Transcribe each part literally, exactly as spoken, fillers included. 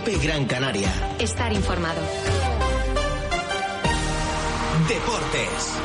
COPE Gran Canaria. Estar informado. Deportes.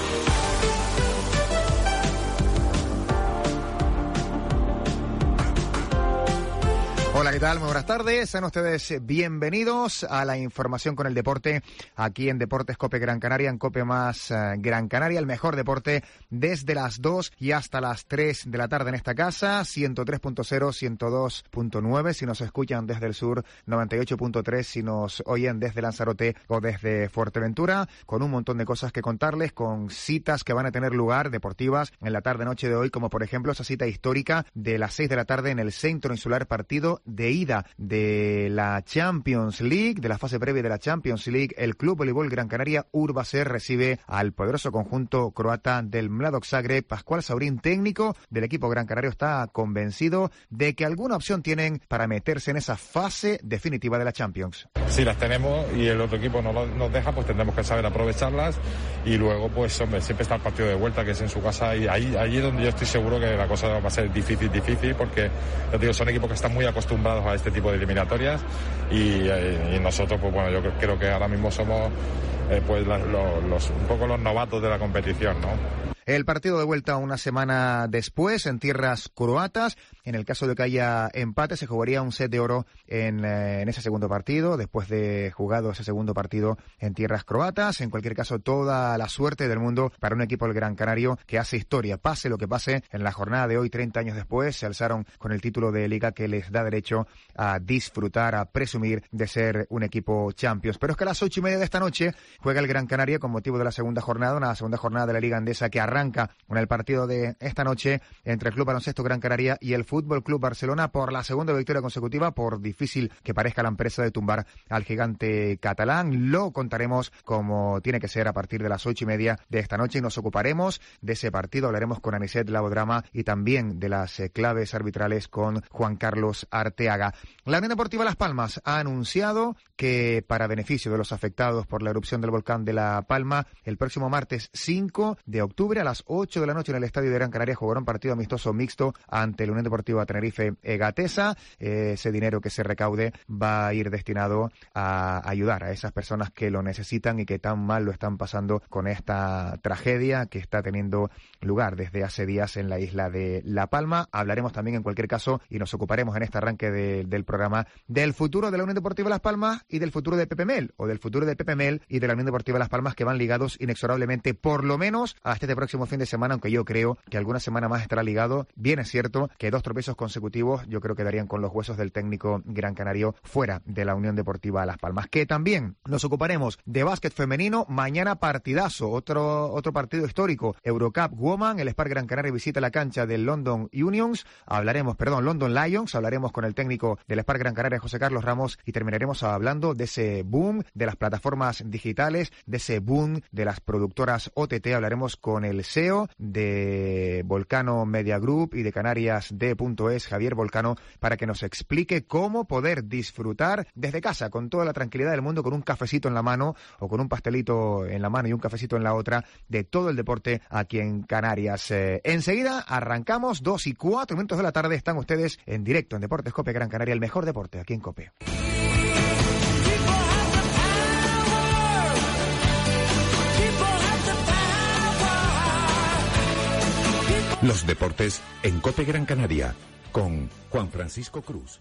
Hola, ¿qué tal? Muy buenas tardes. Sean ustedes bienvenidos a la información con el deporte aquí en Deportes COPE Gran Canaria, en COPE más uh, Gran Canaria, el mejor deporte desde las dos y hasta las tres de la tarde en esta casa, ciento tres punto cero, ciento dos punto nueve, si nos escuchan desde el sur, noventa y ocho punto tres, si nos oyen desde Lanzarote o desde Fuerteventura, con un montón de cosas que contarles, con citas que van a tener lugar deportivas en la tarde-noche de hoy, como por ejemplo esa cita histórica de las seis de la tarde en el Centro Insular, partido de ida de la Champions League, de la fase previa de la Champions League. El Club Voleibol Gran Canaria Urbacer recibe al poderoso conjunto croata del Mladoc Zagreb. Pascual Saurín, técnico del equipo gran canario, está convencido de que alguna opción tienen para meterse en esa fase definitiva de la Champions. Si las tenemos y el otro equipo no nos deja, pues tendremos que saber aprovecharlas y luego, pues hombre, siempre está el partido de vuelta, que es en su casa, y ahí allí donde yo estoy seguro que la cosa va a ser difícil, difícil, porque ya digo, son equipos que están muy acostumbrados a este tipo de eliminatorias y, y nosotros, pues bueno, yo creo que ahora mismo somos eh, pues los, los, un poco los novatos de la competición, ¿no? El partido de vuelta una semana después en tierras croatas. En el caso de que haya empate, se jugaría un set de oro en, eh, en ese segundo partido, después de jugado ese segundo partido en tierras croatas. En cualquier caso, toda la suerte del mundo para un equipo del Gran Canario que hace historia. Pase lo que pase, en la jornada de hoy, treinta años después, se alzaron con el título de liga que les da derecho a disfrutar, a presumir de ser un equipo Champions. Pero es que a las ocho y media de esta noche juega el Gran Canaria con motivo de la segunda jornada, una segunda jornada de la Liga Andesa que arranca Arranca con el partido de esta noche entre el Club Baloncesto Gran Canaria y el Fútbol Club Barcelona por la segunda victoria consecutiva, por difícil que parezca la empresa de tumbar al gigante catalán. Lo contaremos como tiene que ser a partir de las ocho y media de esta noche y nos ocuparemos de ese partido. Hablaremos con Aniset Labodrama y también de las eh, claves arbitrales con Juan Carlos Arteaga. La Unión Deportiva Las Palmas ha anunciado que, para beneficio de los afectados por la erupción del volcán de La Palma, el próximo martes cinco de octubre a las ocho de la noche en el Estadio de Gran Canaria jugará un partido amistoso mixto ante la Unión Deportiva Tenerife Egatesa. Eh, ese dinero que se recaude va a ir destinado a ayudar a esas personas que lo necesitan y que tan mal lo están pasando con esta tragedia que está teniendo lugar desde hace días en la isla de La Palma. Hablaremos también, en cualquier caso, y nos ocuparemos en este arranque de, del programa, del futuro de la Unión Deportiva Las Palmas y del futuro de Pepe Mel, o del futuro de Pepe Mel y de la Unión Deportiva Las Palmas, que van ligados inexorablemente, por lo menos hasta este próximo fin de semana, aunque yo creo que alguna semana más estará ligado. Bien es cierto que dos tropiezos consecutivos yo creo que darían con los huesos del técnico gran canario fuera de la Unión Deportiva Las Palmas. Que también nos ocuparemos de básquet femenino. Mañana partidazo, otro otro partido histórico, Eurocup Woman. El Spark Gran Canaria visita la cancha del London Unions. Hablaremos, perdón, London Lions. Hablaremos con el técnico del Spark Gran Canaria, José Carlos Ramos, y terminaremos hablando de ese boom de las plataformas digitales, de ese boom de las productoras O T T. Hablaremos con el C E O de Volcano Media Group y de Canarias D punto es, Javier Volcano, para que nos explique cómo poder disfrutar desde casa con toda la tranquilidad del mundo, con un cafecito en la mano o con un pastelito en la mano y un cafecito en la otra, de todo el deporte aquí en Canarias. Eh, enseguida arrancamos, dos y cuatro minutos de la tarde, están ustedes en directo en Deportes COPE Gran Canaria, el mejor deporte aquí en COPE. Los deportes en COPE Gran Canaria con Juan Francisco Cruz.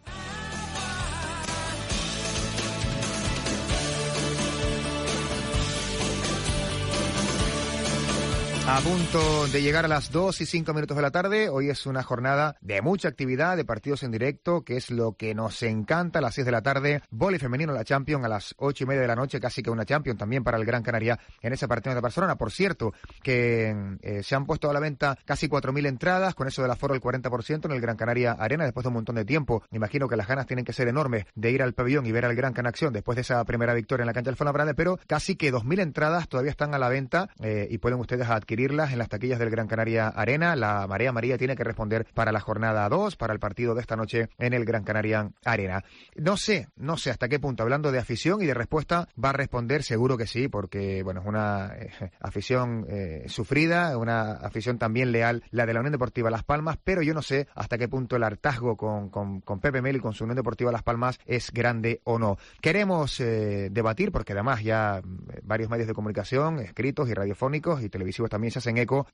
A punto de llegar a las dos y cinco minutos de la tarde. Hoy es una jornada de mucha actividad, de partidos en directo, que es lo que nos encanta. A las seis de la tarde, vóley femenino, la Champions. A las ocho y media de la noche, casi que una Champions también para el Gran Canaria en ese partido de Barcelona. Por cierto, que eh, se han puesto a la venta casi cuatro mil entradas, con eso del aforo del cuarenta por ciento en el Gran Canaria Arena, después de un montón de tiempo. Me imagino que las ganas tienen que ser enormes de ir al pabellón y ver al Gran Canaria Acción después de esa primera victoria en la cancha del Fuenlabrada, pero casi que dos mil entradas todavía están a la venta eh, y pueden ustedes adquirir adquirirlas en las taquillas del Gran Canaria Arena. La Marea Amarilla tiene que responder para la jornada dos, para el partido de esta noche en el Gran Canaria Arena. No sé, no sé hasta qué punto, hablando de afición y de respuesta, va a responder, seguro que sí, porque bueno, es una eh, afición eh, sufrida, una afición también leal, la de la Unión Deportiva Las Palmas, pero yo no sé hasta qué punto el hartazgo con, con, con Pepe Mel y con su Unión Deportiva Las Palmas es grande o no. Queremos eh, debatir, porque además ya varios medios de comunicación, escritos y radiofónicos y televisivos también se hacen eco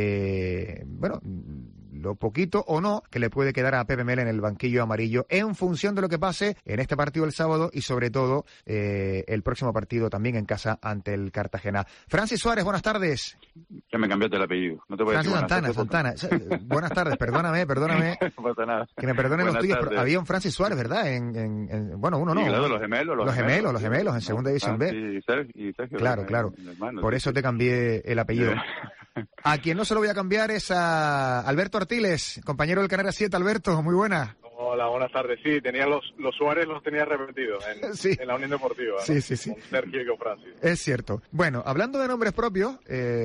de, bueno, lo poquito o no que le puede quedar a Pepe Mel en el banquillo amarillo en función de lo que pase en este partido el sábado y sobre todo eh, el próximo partido también en casa ante el Cartagena. Francis Suárez, buenas tardes. Ya me cambiaste el apellido. No te voy a Francis decir Santana, Santana. Santana. Buenas tardes, perdóname, perdóname. No pasa nada. Que me perdonen Buenas los tuyos, tardes. pero había un Francis Suárez, ¿verdad? En, en, en, bueno, uno no. Sí, claro, los gemelos. Los gemelos, los gemelos, en segunda división B. Y Sergio, y Sergio, Claro, el- claro. el hermano, Por sí, eso sí. te cambié el apellido. A quien no se lo voy a cambiar es a Alberto Artiles, compañero del Canarias siete. Alberto, muy buena. Hola, buenas tardes. Sí, tenía los, los Suárez los tenía repetidos en, Sí. en la Unión Deportiva, ¿no? Sí, sí, sí. Con Sergio y con Francis. Es cierto. Bueno, hablando de nombres propios,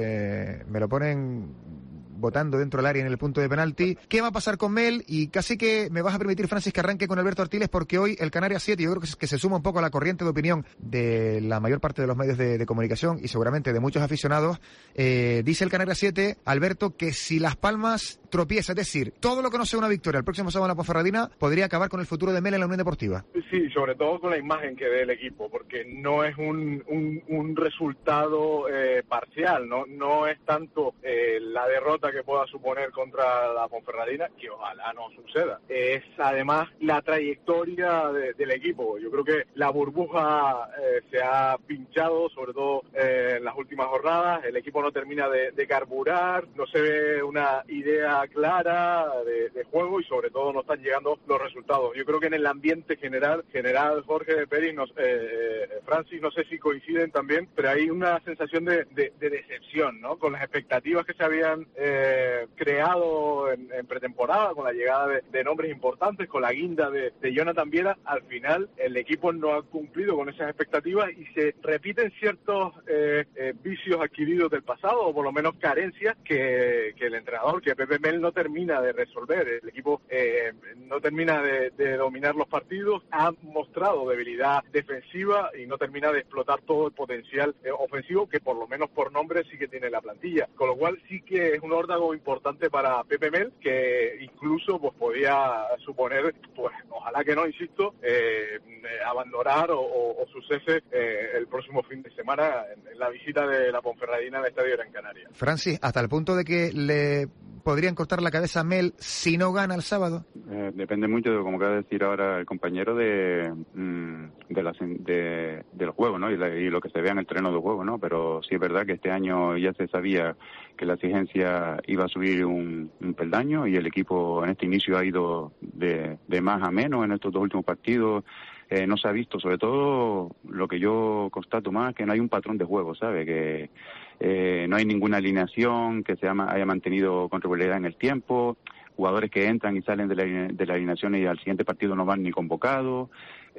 eh, me lo ponen votando dentro del área en el punto de penalti. ¿Qué va a pasar con Mel? Y casi que me vas a permitir, Francis, que arranque con Alberto Artiles, porque hoy el Canarias siete, yo creo que se, que se suma un poco a la corriente de opinión de la mayor parte de los medios de, de comunicación y seguramente de muchos aficionados. Eh, dice el Canarias siete, Alberto, que si Las Palmas tropieza, es decir, todo lo que no sea una victoria el próximo sábado en la Ponferradina, podría acabar con el futuro de Mel en la Unión Deportiva. Sí, sobre todo con la imagen que dé el equipo, porque no es un, un, un resultado eh, parcial, no no es tanto eh, la derrota que pueda suponer contra la Ponferradina, que ojalá no suceda. Es además la trayectoria de, del equipo. Yo creo que la burbuja eh, se ha pinchado, sobre todo eh, en las últimas jornadas. El equipo no termina de, de carburar, no se ve una idea clara de, de juego y sobre todo no están llegando los resultados. Yo creo que en el ambiente general, general Jorge Pérez, no, eh, Francis, no sé si coinciden también, pero hay una sensación de, de, de decepción, ¿no? Con las expectativas que se habían eh, creado en, en pretemporada, con la llegada de, de nombres importantes, con la guinda de, de Jonathan Viera, al final el equipo no ha cumplido con esas expectativas y se repiten ciertos eh, eh, vicios adquiridos del pasado, o por lo menos carencias que, que el entrenador, que Pepe Mel no termina de resolver. El equipo eh, no termina de, de dominar los partidos, ha mostrado debilidad defensiva y no termina de explotar todo el potencial eh, ofensivo que por lo menos por nombre sí que tiene la plantilla, con lo cual sí que es un órdago importante para Pepe Mel, que incluso pues podía suponer, pues ojalá que no, insisto, eh, abandonar o, o, o su cese eh, el próximo fin de semana en, en la visita de la Ponferradina al Estadio Gran Canaria. Francis, hasta el punto de que le podrían cortar la cabeza a Mel si no gana el sábado. Eh, depende mucho de, como acaba de decir ahora el compañero, de, mm, de, la, de del juego, ¿no? Y, la, y lo que se vea en el terreno de juego, ¿no? Pero sí es verdad que este año ya se sabía que la exigencia iba a subir un, un peldaño y el equipo en este inicio ha ido de, de más a menos en estos dos últimos partidos. Eh, no se ha visto, sobre todo lo que yo constato más, que no hay un patrón de juego, ¿sabe? Que eh, no hay ninguna alineación que se haya mantenido con regularidad en el tiempo, jugadores que entran y salen de la, de la alineación y al siguiente partido no van ni convocados,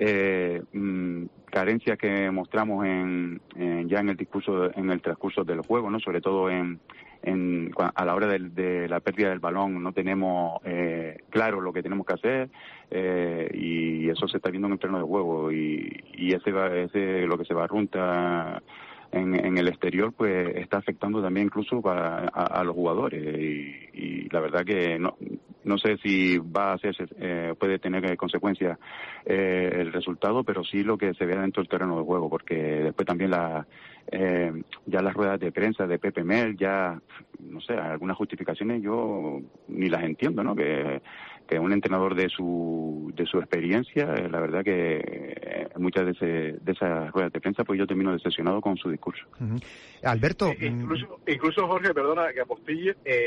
eh, mmm, carencias que mostramos en, en ya en el discurso, en el transcurso del juego, ¿no? Sobre todo en En, a la hora de, de la pérdida del balón no tenemos eh, claro lo que tenemos que hacer eh, y eso se está viendo en el terreno de juego y, y ese, va, ese lo que se barrunta en, en el exterior pues está afectando también incluso para, a, a los jugadores y, y la verdad que no no sé si va a hacerse eh, puede tener consecuencias eh, el resultado, pero sí lo que se ve dentro del terreno de juego, porque después también la eh, ya las ruedas de prensa de Pepe Mel, ya no sé, algunas justificaciones yo ni las entiendo, ¿no? Que que un entrenador de su de su experiencia, eh, la verdad que eh, muchas de, ese, de esas ruedas de prensa pues yo termino decepcionado con su discurso. Uh-huh. Alberto, eh, incluso incluso Jorge, perdona que apostille, eh,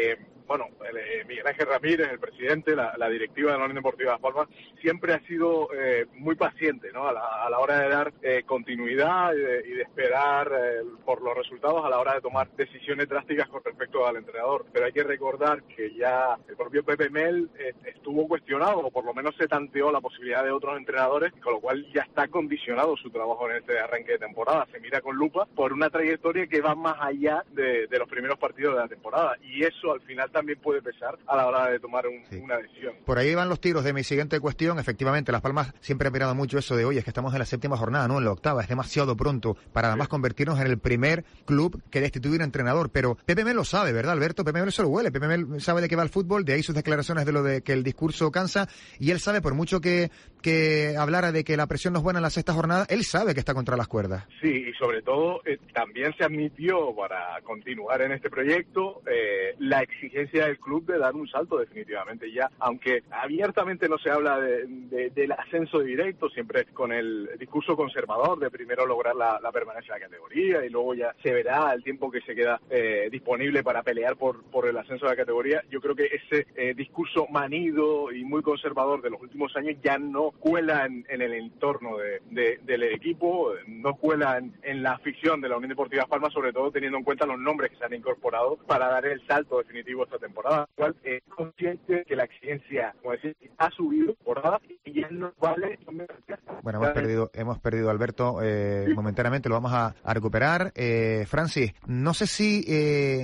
bueno, el, eh, Miguel Ángel Ramírez, el presidente, la, la directiva de la Unión Deportiva Las Palmas, siempre ha sido eh, muy paciente, ¿no? A la, a la hora de dar eh, continuidad y de, y de esperar eh, por los resultados a la hora de tomar decisiones drásticas con respecto al entrenador. Pero hay que recordar que ya el propio Pepe Mel eh, estuvo cuestionado, o por lo menos se tanteó la posibilidad de otros entrenadores, con lo cual ya está condicionado su trabajo en este arranque de temporada. Se mira con lupa por una trayectoria que va más allá de, de los primeros partidos de la temporada, y eso al final también puede pesar a la hora de tomar un, sí. una decisión. Por ahí van los tiros de mi siguiente cuestión. Efectivamente, Las Palmas siempre ha mirado mucho eso de, oye, es que estamos en la séptima jornada, no en la octava, es demasiado pronto para además sí. convertirnos en el primer club que destituye un entrenador. Pero Pepe Mel lo sabe, ¿verdad, Alberto? Pepe Mel se lo huele, Pepe Mel sabe de qué va el fútbol, de ahí sus declaraciones de lo de que el discurso cansa, y él sabe, por mucho que, que hablara de que la presión no es buena en la sexta jornada, él sabe que está contra las cuerdas. Sí, y sobre todo eh, también se admitió, para continuar en este proyecto, eh, la exigencia del club de dar un salto definitivamente ya, aunque abiertamente no se habla de, de, del ascenso directo, siempre con el discurso conservador de primero lograr la, la permanencia de la categoría y luego ya se verá el tiempo que se queda eh, disponible para pelear por, por el ascenso de la categoría. Yo creo que ese eh, discurso manido y muy conservador de los últimos años ya no cuela en, en el entorno de, de, del equipo, no cuela en, en la afición de la Unión Deportiva Las Palmas, sobre todo teniendo en cuenta los nombres que se han incorporado para dar el salto definitivo esta temporada, cual es consciente que la exigencia, como decir, ha subido temporada y ya no vale. Bueno, hemos perdido, hemos perdido a Alberto eh, sí. momentáneamente, lo vamos a, a recuperar. Eh, Francis, no sé si eh,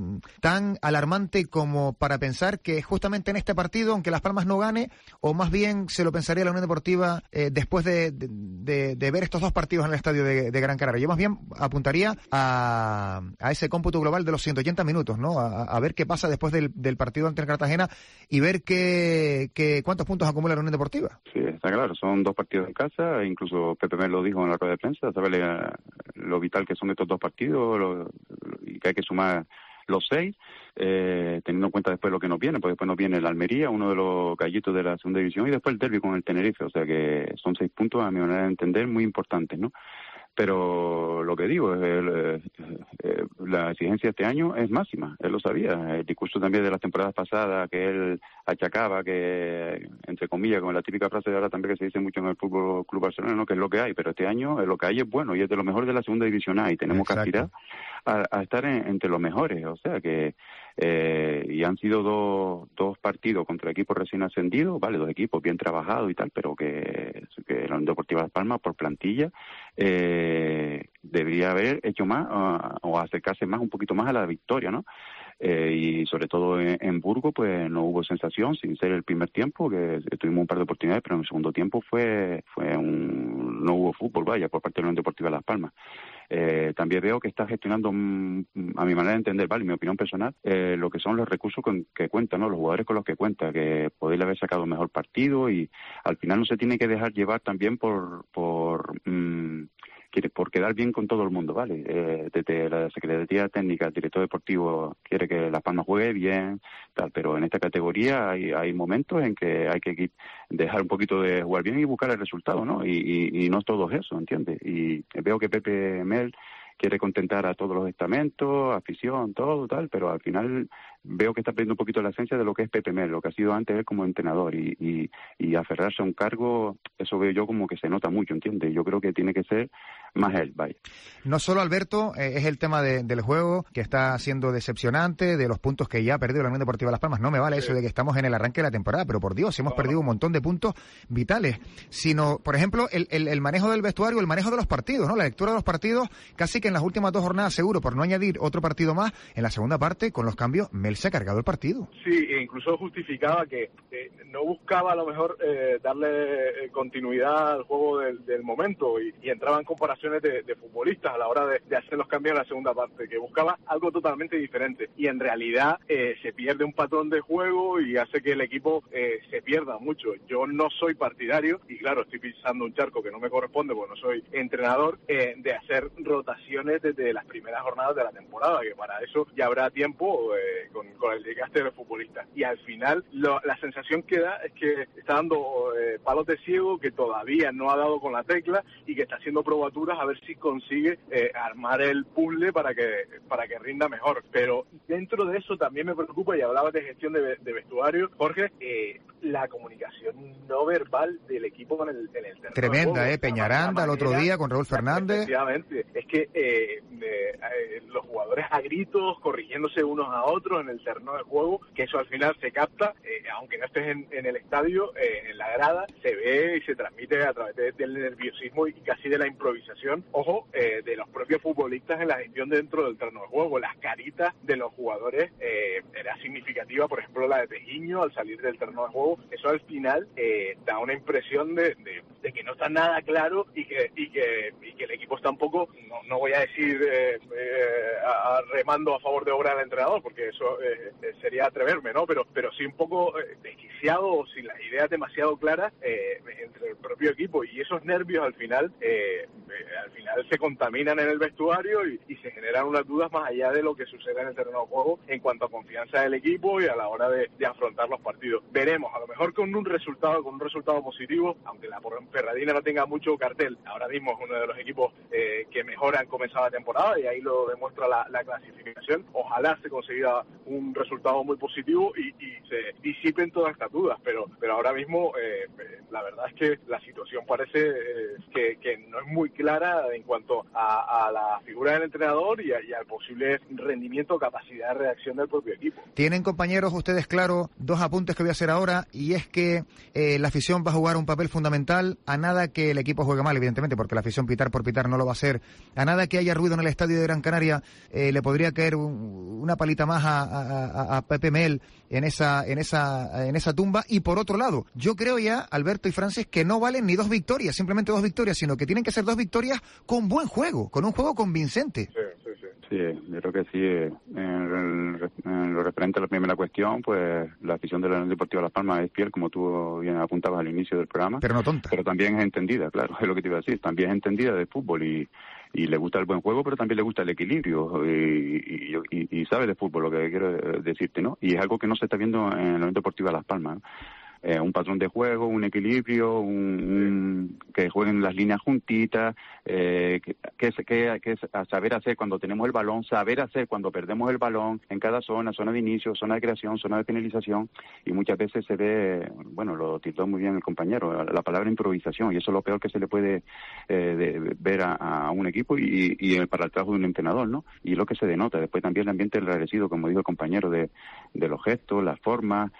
tan alarmante como para pensar que justamente en este partido, aunque Las Palmas no gane, o más bien se lo pensaría la Unión Deportiva eh, después de, de, de, de ver estos dos partidos en el estadio de, de Gran Canaria. Yo más bien apuntaría a, a ese cómputo global de los ciento ochenta minutos, ¿no? A, a ver qué pasa después del, del partido ante el Cartagena y ver qué, qué, cuántos puntos acumula la Unión Deportiva. Sí, está claro, son dos partidos en casa, incluso Pepe Mel lo dijo en la rueda de prensa, sabe lo vital que son estos dos partidos lo, y que hay que sumar los seis, eh, teniendo en cuenta después lo que nos viene, porque después nos viene el Almería, uno de los gallitos de la segunda división, y después el derbi con el Tenerife, o sea que son seis puntos, a mi manera de entender, muy importantes, ¿no? Pero lo que digo, es el, eh, eh, la exigencia este año es máxima, él lo sabía. El discurso también de las temporadas pasadas que él achacaba, que entre comillas, con la típica frase de ahora también que se dice mucho en el Fútbol Club Barcelona, ¿no? Que es lo que hay, pero este año lo que hay es bueno y es de lo mejor de la segunda división A y tenemos Exacto. que aspirar a, a estar en, entre los mejores, o sea que eh, y han sido dos, dos partidos contra equipos recién ascendidos, vale, dos equipos bien trabajados y tal, pero que, que la Unión Deportiva Las Palmas por plantilla eh, debería haber hecho más uh, o acercarse más un poquito más a la victoria, ¿no? Eh, y sobre todo en, en Burgos pues no hubo sensación, sin ser el primer tiempo, que tuvimos un par de oportunidades, pero en el segundo tiempo fue fue un no hubo fútbol, vaya, por parte de la Unión Deportiva Las Palmas. Eh, también veo que está gestionando, mm, a mi manera de entender, vale, mi opinión personal, eh, lo que son los recursos con, que cuentan, ¿no? Los jugadores con los que cuenta, que podría haber sacado un mejor partido y al final no se tiene que dejar llevar también por por mmm, por quedar bien con todo el mundo, ¿vale? Eh, desde la Secretaría Técnica, el director deportivo quiere que Las Palmas juegue bien, tal, pero en esta categoría hay, hay momentos en que hay que dejar un poquito de jugar bien y buscar el resultado, ¿no? Y, y, y no todo eso, ¿entiendes? Y veo que Pepe Mel quiere contentar a todos los estamentos, afición, todo, tal, pero al final veo que está perdiendo un poquito la esencia de lo que es Pepe Mel, lo que ha sido antes él como entrenador y, y, y aferrarse a un cargo, eso veo yo como que se nota mucho, ¿entiendes? Yo creo que tiene que ser más él, vaya. No solo, Alberto, eh, es el tema de, del juego que está siendo decepcionante, de los puntos que ya ha perdido la Unión Deportiva Las Palmas, no me vale sí. eso de que estamos en el arranque de la temporada, pero por Dios, hemos no, perdido no. un montón de puntos vitales, sino, por ejemplo, el, el, el manejo del vestuario, el manejo de los partidos, ¿no? La lectura de los partidos, casi que en las últimas dos jornadas, seguro, por no añadir otro partido más, en la segunda parte, con los cambios, Mel se ha cargado el partido. Sí, e incluso justificaba que eh, no buscaba a lo mejor eh, darle continuidad al juego del, del momento y, y entraba en comparaciones de, de futbolistas a la hora de, de hacer los cambios en la segunda parte, que buscaba algo totalmente diferente y en realidad eh, se pierde un patrón de juego y hace que el equipo eh, se pierda mucho. Yo no soy partidario y claro, estoy pisando un charco que no me corresponde porque no soy entrenador, eh, de hacer rotaciones desde las primeras jornadas de la temporada, que para eso ya habrá tiempo eh, con con, con el desgaste de los futbolistas. Y al final lo, la sensación que da es que está dando eh, palos de ciego, que todavía no ha dado con la tecla y que está haciendo probaturas a ver si consigue eh, armar el puzzle para que para que rinda mejor. Pero dentro de eso también me preocupa, y hablabas de gestión de, de vestuario, Jorge, eh, la comunicación no verbal del equipo con el, en el terreno. Tremenda, ¿eh? Peñaranda el otro día con Raúl Fernández. Efectivamente. Es que eh, eh, eh, los jugadores a gritos, corrigiéndose unos a otros en el terreno de juego, que eso al final se capta, eh, aunque no estés en, en el estadio, eh, en la grada, se ve y se transmite a través de, del nerviosismo y casi de la improvisación, ojo, eh, de los propios futbolistas en la gestión dentro del terreno de juego. Las caritas de los jugadores eh, era significativa, por ejemplo la de Tejiño al salir del terreno de juego. Eso al final eh, da una impresión de, de, de que no está nada claro y que y que, y que el equipo está un poco, no, no voy a decir eh, eh, a, a remando a favor de obra del entrenador, porque eso eh, sería atreverme, ¿no? Pero pero sí un poco eh, desquiciado o sin las ideas demasiado claras eh, entre el propio equipo, y esos nervios al final eh, eh, al final se contaminan en el vestuario y, y se generan unas dudas más allá de lo que sucede en el terreno de juego en cuanto a confianza del equipo y a la hora de, de afrontar los partidos. Veremos, a lo mejor con un resultado con un resultado positivo, aunque la Ponferradina no tenga mucho cartel, ahora mismo es uno de los equipos eh, que mejor han comenzado la temporada, y ahí lo demuestra la, la clasificación. Ojalá se consiga un resultado muy positivo y, y se disipen todas estas dudas, pero pero ahora mismo eh, la verdad es que la situación parece eh, que, que no es muy clara en cuanto a, a la figura del entrenador y, a, y al posible rendimiento o capacidad de reacción del propio equipo. Tienen, compañeros, ustedes claro, dos apuntes que voy a hacer ahora, y es que eh, la afición va a jugar un papel fundamental, a nada que el equipo juegue mal, evidentemente, porque la afición pitar por pitar no lo va a hacer, a nada que haya ruido en el estadio de Gran Canaria, eh, le podría caer un, una palita más a, a, a Pepe Mel en esa, en esa, en esa tumba. Y por otro lado, yo creo ya, Alberto y Francis, que no valen ni dos victorias, simplemente dos victorias, sino que tienen que ser dos victorias con buen juego, con un juego convincente. Sí, sí, sí. Sí, yo creo que sí. En, el, en lo referente a la primera cuestión, pues la afición de la Unión Deportiva Las Palmas es fiel, como tú bien apuntabas al inicio del programa. Pero no tonta. Pero también es entendida, claro, es lo que te iba a decir. También es entendida de fútbol y, y le gusta el buen juego, pero también le gusta el equilibrio y, y, y, y sabe de fútbol, lo que quiero decirte, ¿no? Y es algo que no se está viendo en la Unión Deportiva Las Palmas, ¿no? Eh, un patrón de juego, un equilibrio, un, un, que jueguen las líneas juntitas, eh, que, que, que, que es a saber hacer cuando tenemos el balón, saber hacer cuando perdemos el balón en cada zona, zona de inicio, zona de creación, zona de finalización, y muchas veces se ve, bueno, lo tituló muy bien el compañero, la palabra improvisación, y eso es lo peor que se le puede eh, de, ver a, a un equipo y, y para el trabajo de un entrenador, ¿no? Y lo que se denota, después también el ambiente enrarecido, como dijo el compañero, de, de los gestos, las formas,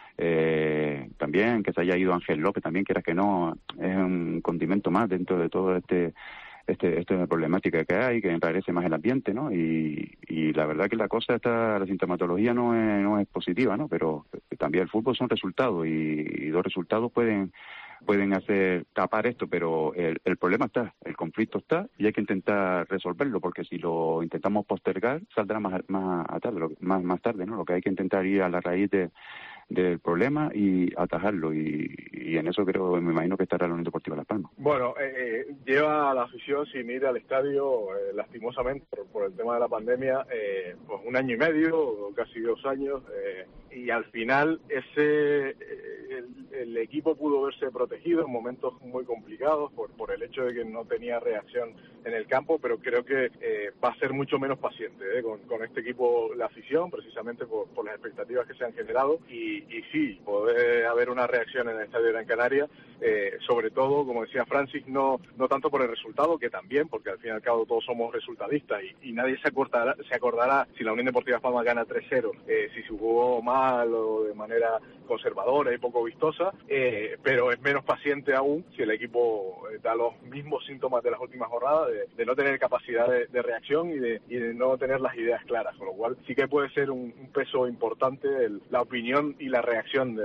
eh, también que se haya ido Ángel López, también quieras que no, es un condimento más dentro de todo este este esta problemática que hay, que enrarece más el ambiente, ¿no? Y, y la verdad que la cosa está, la sintomatología no es, no es positiva, ¿no? Pero también el fútbol son resultados y, y dos resultados pueden pueden hacer tapar esto, pero el, el problema está, el conflicto está y hay que intentar resolverlo, porque si lo intentamos postergar saldrá más más tarde, más más tarde, ¿no? Lo que hay que intentar ir a la raíz de del problema y atajarlo, y, y en eso creo, me imagino que estará la Unión Deportiva Las Palmas. Bueno, eh, lleva a la afición sin ir al estadio, eh, lastimosamente, por, por el tema de la pandemia, eh, pues un año y medio, casi dos años, eh, y al final ese eh, el, el equipo pudo verse protegido en momentos muy complicados por, por el hecho de que no tenía reacción en el campo, pero creo que eh, va a ser mucho menos paciente eh, con, con este equipo la afición, precisamente por, por las expectativas que se han generado, y, y sí, puede haber una reacción en el Estadio de Gran Canaria, eh, sobre todo, como decía Francis, no no tanto por el resultado, que también, porque al fin y al cabo todos somos resultadistas y, y nadie se acordará, se acordará si la Unión Deportiva Las Palmas gana tres cero, eh, si se jugó mal o de manera conservadora y poco vistosa, eh, pero es menos paciente aún si el equipo da los mismos síntomas de las últimas jornadas, de, de no tener capacidad de, de reacción y de, y de no tener las ideas claras, con lo cual sí que puede ser un, un peso importante el, la opinión y la reacción del público de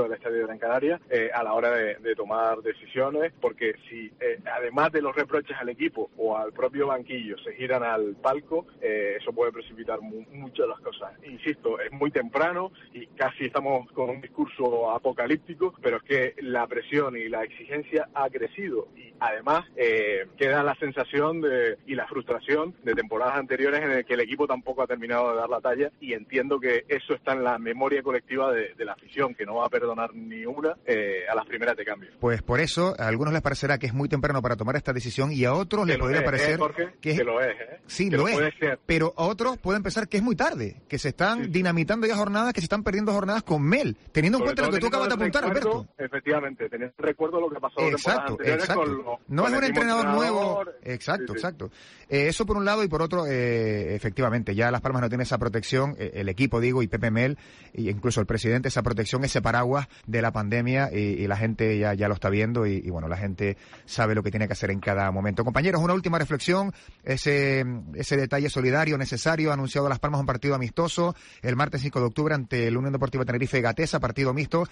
del Estadio de Gran Canaria eh, a la hora de, de tomar decisiones, porque si eh, además de los reproches al equipo o al propio banquillo se giran al palco, eh, eso puede precipitar mu- muchas las cosas. Insisto, es muy temprano y casi estamos con un discurso apocalíptico, pero es que la presión y la exigencia ha crecido y además eh, queda la sensación de, y la frustración de temporadas anteriores en el que el equipo tampoco ha terminado de dar la talla, y entiendo que eso está en la memoria colectiva de, de la afición, que no va a perdonar ni una eh, a las primeras de cambio. Pues por eso a algunos les parecerá que es muy temprano para tomar esta decisión y a otros les podría es, parecer ¿eh, Jorge? que, es, que lo es, ¿eh? sí, que lo, lo es, puede ser. Pero a otros pueden pensar que es muy tarde, que se están sí. dinamitando ya jornadas, que se están perdiendo jornadas con Mel, teniendo en cuenta lo que tú acabas de apuntar, recuerdo, Alberto. Efectivamente, teniendo recuerdo lo que pasó en temporadas anteriores exacto. con lo, No con es un entrenador, entrenador nuevo. Exacto, sí, sí. exacto. Eh, eso por un lado, y por otro, eh, efectivamente, ya Las Palmas no tiene esa protección, eh, el equipo, digo, y Pepe Mel, e incluso el presidente, esa protección, ese paraguas de la pandemia, y, y la gente ya, ya lo está viendo, y, y bueno, la gente sabe lo que tiene que hacer en cada momento. Compañeros, una última reflexión, ese, ese detalle solidario necesario, ha anunciado Las Palmas un partido amistoso el martes cinco de octubre ante el Unión Deportiva Tenerife Gatesa, partido mixto,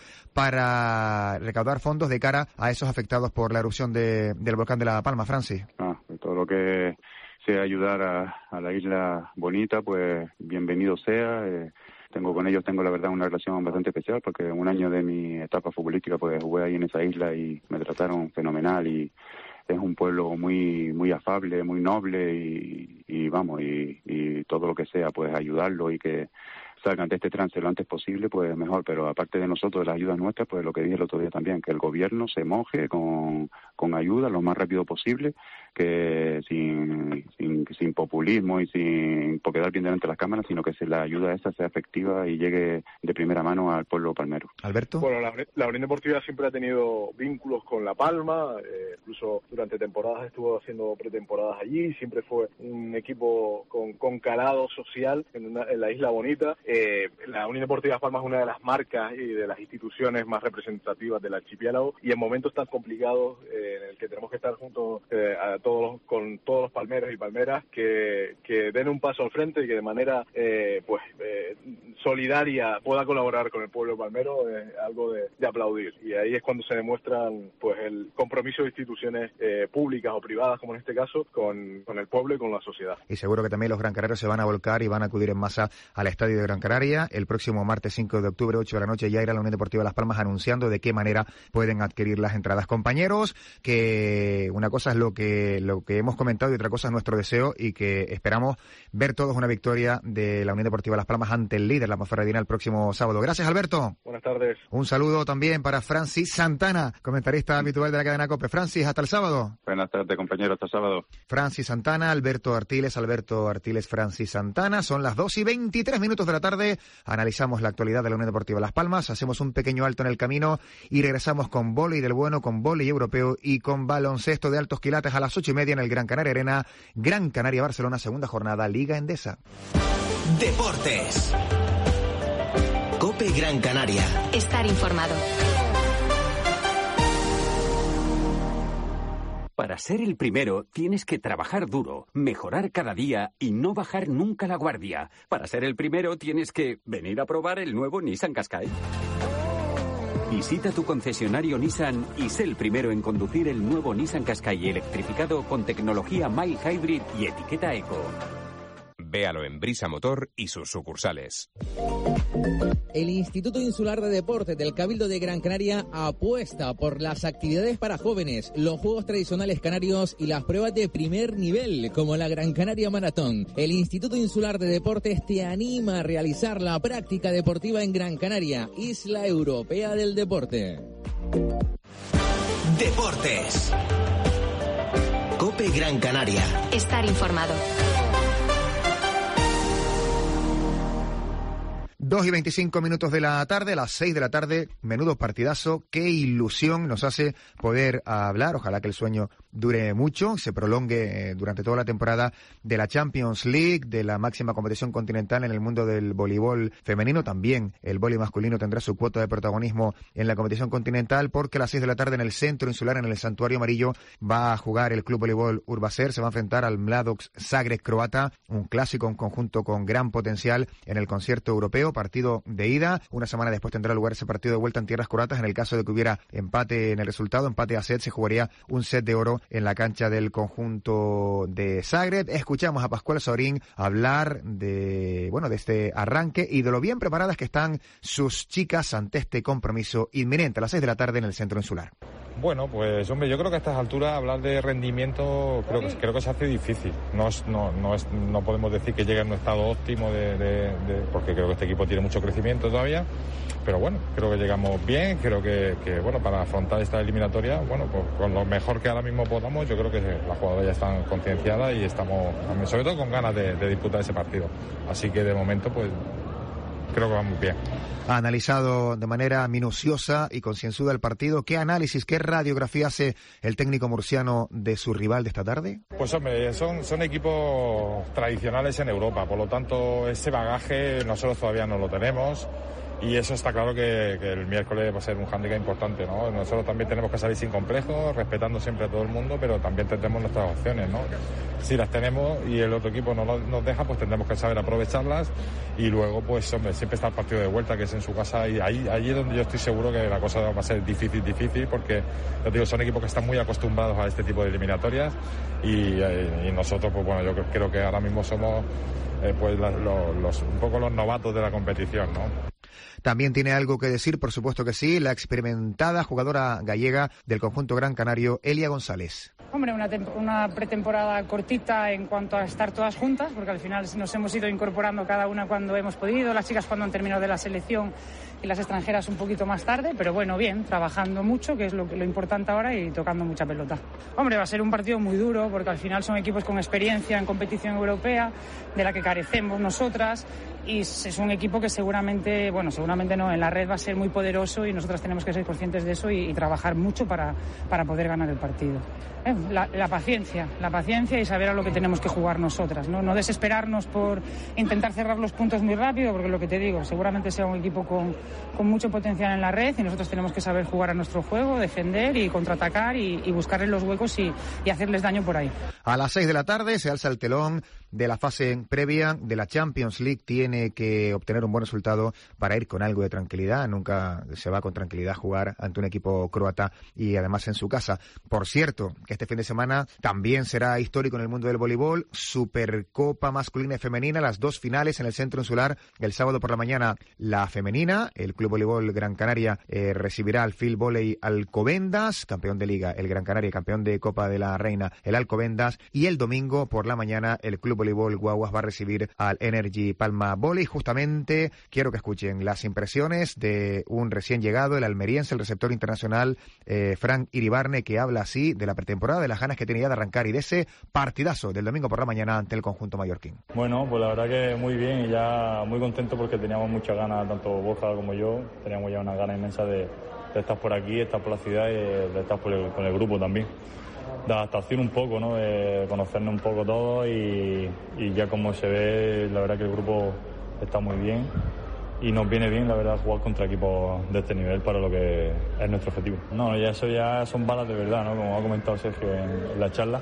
para recaudar fondos de cara a esos afectados por la erupción de, del volcán de La Palma. Francis. Ah, todo lo que sea ayudar a, a la isla bonita, pues bienvenido sea. Eh, tengo con ellos, tengo la verdad una relación bastante especial, porque un año de mi etapa futbolística pues jugué ahí en esa isla y me trataron fenomenal, y es un pueblo muy muy afable, muy noble, y, y vamos, y, y todo lo que sea, pues ayudarlo y que salgan de este trance lo antes posible, pues mejor. Pero aparte de nosotros, de las ayudas nuestras, pues lo que dije el otro día también, que el gobierno se moje con, con ayuda lo más rápido posible, que sin, sin, sin populismo y sin por quedar bien delante de las cámaras, sino que se la ayuda esa sea efectiva y llegue de primera mano al pueblo palmero. Alberto. Bueno, la, la Unión Deportiva siempre ha tenido vínculos con La Palma, eh, incluso durante temporadas estuvo haciendo pretemporadas allí, siempre fue un equipo con, con calado social en, una, en la Isla Bonita. Eh, la Unión Deportiva Las Palmas es una de las marcas y de las instituciones más representativas del archipiélago, y en momentos tan complicados eh, en el que tenemos que estar juntos eh, a todos los, con todos los palmeros y palmeras que, que den un paso al frente y que de manera eh, pues eh, solidaria pueda colaborar con el pueblo palmero, es eh, algo de, de aplaudir, y ahí es cuando se demuestran pues el compromiso de instituciones eh, públicas o privadas, como en este caso, con, con el pueblo y con la sociedad. Y seguro que también los gran canarios se van a volcar y van a acudir en masa al estadio de Gran Canaria el próximo martes cinco de octubre, ocho de la noche. Ya irá la Unión Deportiva Las Palmas anunciando de qué manera pueden adquirir las entradas. Compañeros, que una cosa es lo que lo que hemos comentado y otra cosa es nuestro deseo, y que esperamos ver todos una victoria de la Unión Deportiva Las Palmas ante el líder, la Ponferradina, el próximo sábado. Gracias, Alberto. Buenas tardes. Un saludo también para Francis Santana, comentarista habitual de la cadena COPE. Francis, hasta el sábado. Buenas tardes, compañero, hasta el sábado. Francis Santana, Alberto Artiles, Alberto Artiles, Francis Santana. Son las dos y veintitrés minutos de la tarde. Analizamos la actualidad de la Unión Deportiva Las Palmas, hacemos un pequeño alto en el camino y regresamos con vóley del bueno, con vóley europeo y con baloncesto de altos quilates a las ocho y media en el Gran Canaria Arena. Gran Canaria Barcelona, segunda jornada, Liga Endesa. Deportes. COPE Gran Canaria. Estar informado. Para ser el primero, tienes que trabajar duro, mejorar cada día y no bajar nunca la guardia. Para ser el primero, tienes que venir a probar el nuevo Nissan Qashqai. Visita tu concesionario Nissan y sé el primero en conducir el nuevo Nissan Qashqai electrificado con tecnología Mild Hybrid y etiqueta Eco. Véalo en Brisa Motor y sus sucursales. El Instituto Insular de Deportes del Cabildo de Gran Canaria apuesta por las actividades para jóvenes, los juegos tradicionales canarios y las pruebas de primer nivel, como la Gran Canaria Maratón. El Instituto Insular de Deportes te anima a realizar la práctica deportiva en Gran Canaria, Isla Europea del Deporte. Deportes. COPE Gran Canaria. Estar informado. Dos y veinticinco minutos de la tarde, a las seis de la tarde, menudo partidazo, qué ilusión nos hace poder hablar, ojalá que el sueño dure mucho, se prolongue eh, durante toda la temporada de la Champions League, de la máxima competición continental en el mundo del voleibol femenino. También el voleibol masculino tendrá su cuota de protagonismo en la competición continental, porque a las seis de la tarde en el Centro Insular, en el Santuario Amarillo, va a jugar el Club Voleibol Urbaser, se va a enfrentar al Mladox Zagreb croata, un clásico, un conjunto con gran potencial en el concierto europeo. partido de ida. Una semana después tendrá lugar ese partido de vuelta en tierras croatas. En el caso de que hubiera empate en el resultado, empate a set, se jugaría un set de oro en la cancha del conjunto de Zagreb. Escuchamos a Pascual Sorín hablar de, bueno, de este arranque y de lo bien preparadas que están sus chicas ante este compromiso inminente a las seis de la tarde en el Centro Insular. Bueno, pues hombre, yo creo que a estas alturas hablar de rendimiento creo que creo que se hace difícil. No es, no no es, no podemos decir que llegue a un estado óptimo de, de, de porque creo que este equipo tiene mucho crecimiento todavía. Pero bueno, creo que llegamos bien, creo que, que bueno, para afrontar esta eliminatoria, bueno, pues con lo mejor que ahora mismo podamos, yo creo que las jugadoras ya están concienciadas y estamos, sobre todo con ganas de, de disputar ese partido. Así que de momento, pues creo que vamos bien. Ha analizado de manera minuciosa y concienzuda el partido. ¿Qué análisis, qué radiografía hace el técnico murciano de su rival de esta tarde? Pues hombre, son, son equipos tradicionales en Europa, por lo tanto ese bagaje nosotros todavía no lo tenemos. Y eso está claro que, que el miércoles va a ser un hándicap importante, ¿no? Nosotros también tenemos que salir sin complejos, respetando siempre a todo el mundo, pero también tendremos nuestras opciones, ¿no? Si las tenemos y el otro equipo no nos deja, pues tendremos que saber aprovecharlas y luego, pues, hombre, siempre está el partido de vuelta, que es en su casa, y ahí, ahí es donde yo estoy seguro que la cosa va a ser difícil, difícil, porque, yo digo, son equipos que están muy acostumbrados a este tipo de eliminatorias y, y nosotros, pues bueno, yo creo que ahora mismo somos, eh, pues, los, los, un poco los novatos de la competición, ¿no? También tiene algo que decir, por supuesto que sí, la experimentada jugadora gallega del conjunto gran canario, Elia González. Hombre, una, una pretemporada cortita en cuanto a estar todas juntas, porque al final nos hemos ido incorporando cada una cuando hemos podido, las chicas cuando han terminado de la selección y las extranjeras un poquito más tarde, pero bueno, bien, trabajando mucho, que es lo, lo importante ahora, y tocando mucha pelota. Hombre, va a ser un partido muy duro, porque al final son equipos con experiencia en competición europea, de la que carecemos nosotras, y es un equipo que seguramente, bueno, seguramente no, en la red va a ser muy poderoso y nosotras tenemos que ser conscientes de eso y, y trabajar mucho para, para poder ganar el partido. Eh, la, la paciencia, la paciencia y saber a lo que tenemos que jugar nosotras, ¿no? No desesperarnos por intentar cerrar los puntos muy rápido, porque lo que te digo, seguramente sea un equipo con, con mucho potencial en la red y nosotros tenemos que saber jugar a nuestro juego, defender y contraatacar y, y buscarles los huecos y, y hacerles daño por ahí. A las seis de la tarde se alza el telón de la fase previa de la Champions League. Tiene que obtener un buen resultado para ir con algo de tranquilidad. Nunca se va con tranquilidad a jugar ante un equipo croata y además en su casa. Por cierto, que este fin de semana también será histórico en el mundo del voleibol. Supercopa masculina y femenina, las dos finales en el Centro Insular. El sábado por la mañana la femenina, el Club Voleibol Gran Canaria eh, recibirá al Field Volley Alcobendas, campeón de liga el Gran Canaria, campeón de Copa de la Reina el Alcobendas, y el domingo por la mañana el Club Voleibol Guaguas va a recibir al Energy Palma Volley. Justamente quiero que escuchen las impresiones de un recién llegado, el almeriense, el receptor internacional eh, Frank Iribarne, que habla así de la pretemporada, de las ganas que tenía de arrancar y de ese partidazo del domingo por la mañana ante el conjunto mallorquín. Bueno, pues la verdad que muy bien y ya muy contento porque teníamos muchas ganas, tanto Borja como yo, teníamos ya una gana inmensa de, de estar por aquí, de estar por la ciudad y de estar por el, con el grupo también. De adaptación un poco, ¿no? De conocernos un poco todos y, y ya como se ve, la verdad que el grupo está muy bien y nos viene bien, la verdad, jugar contra equipos de este nivel para lo que es nuestro objetivo. No, ya eso ya son balas de verdad, ¿no? Como ha comentado Sergio en, en la charla.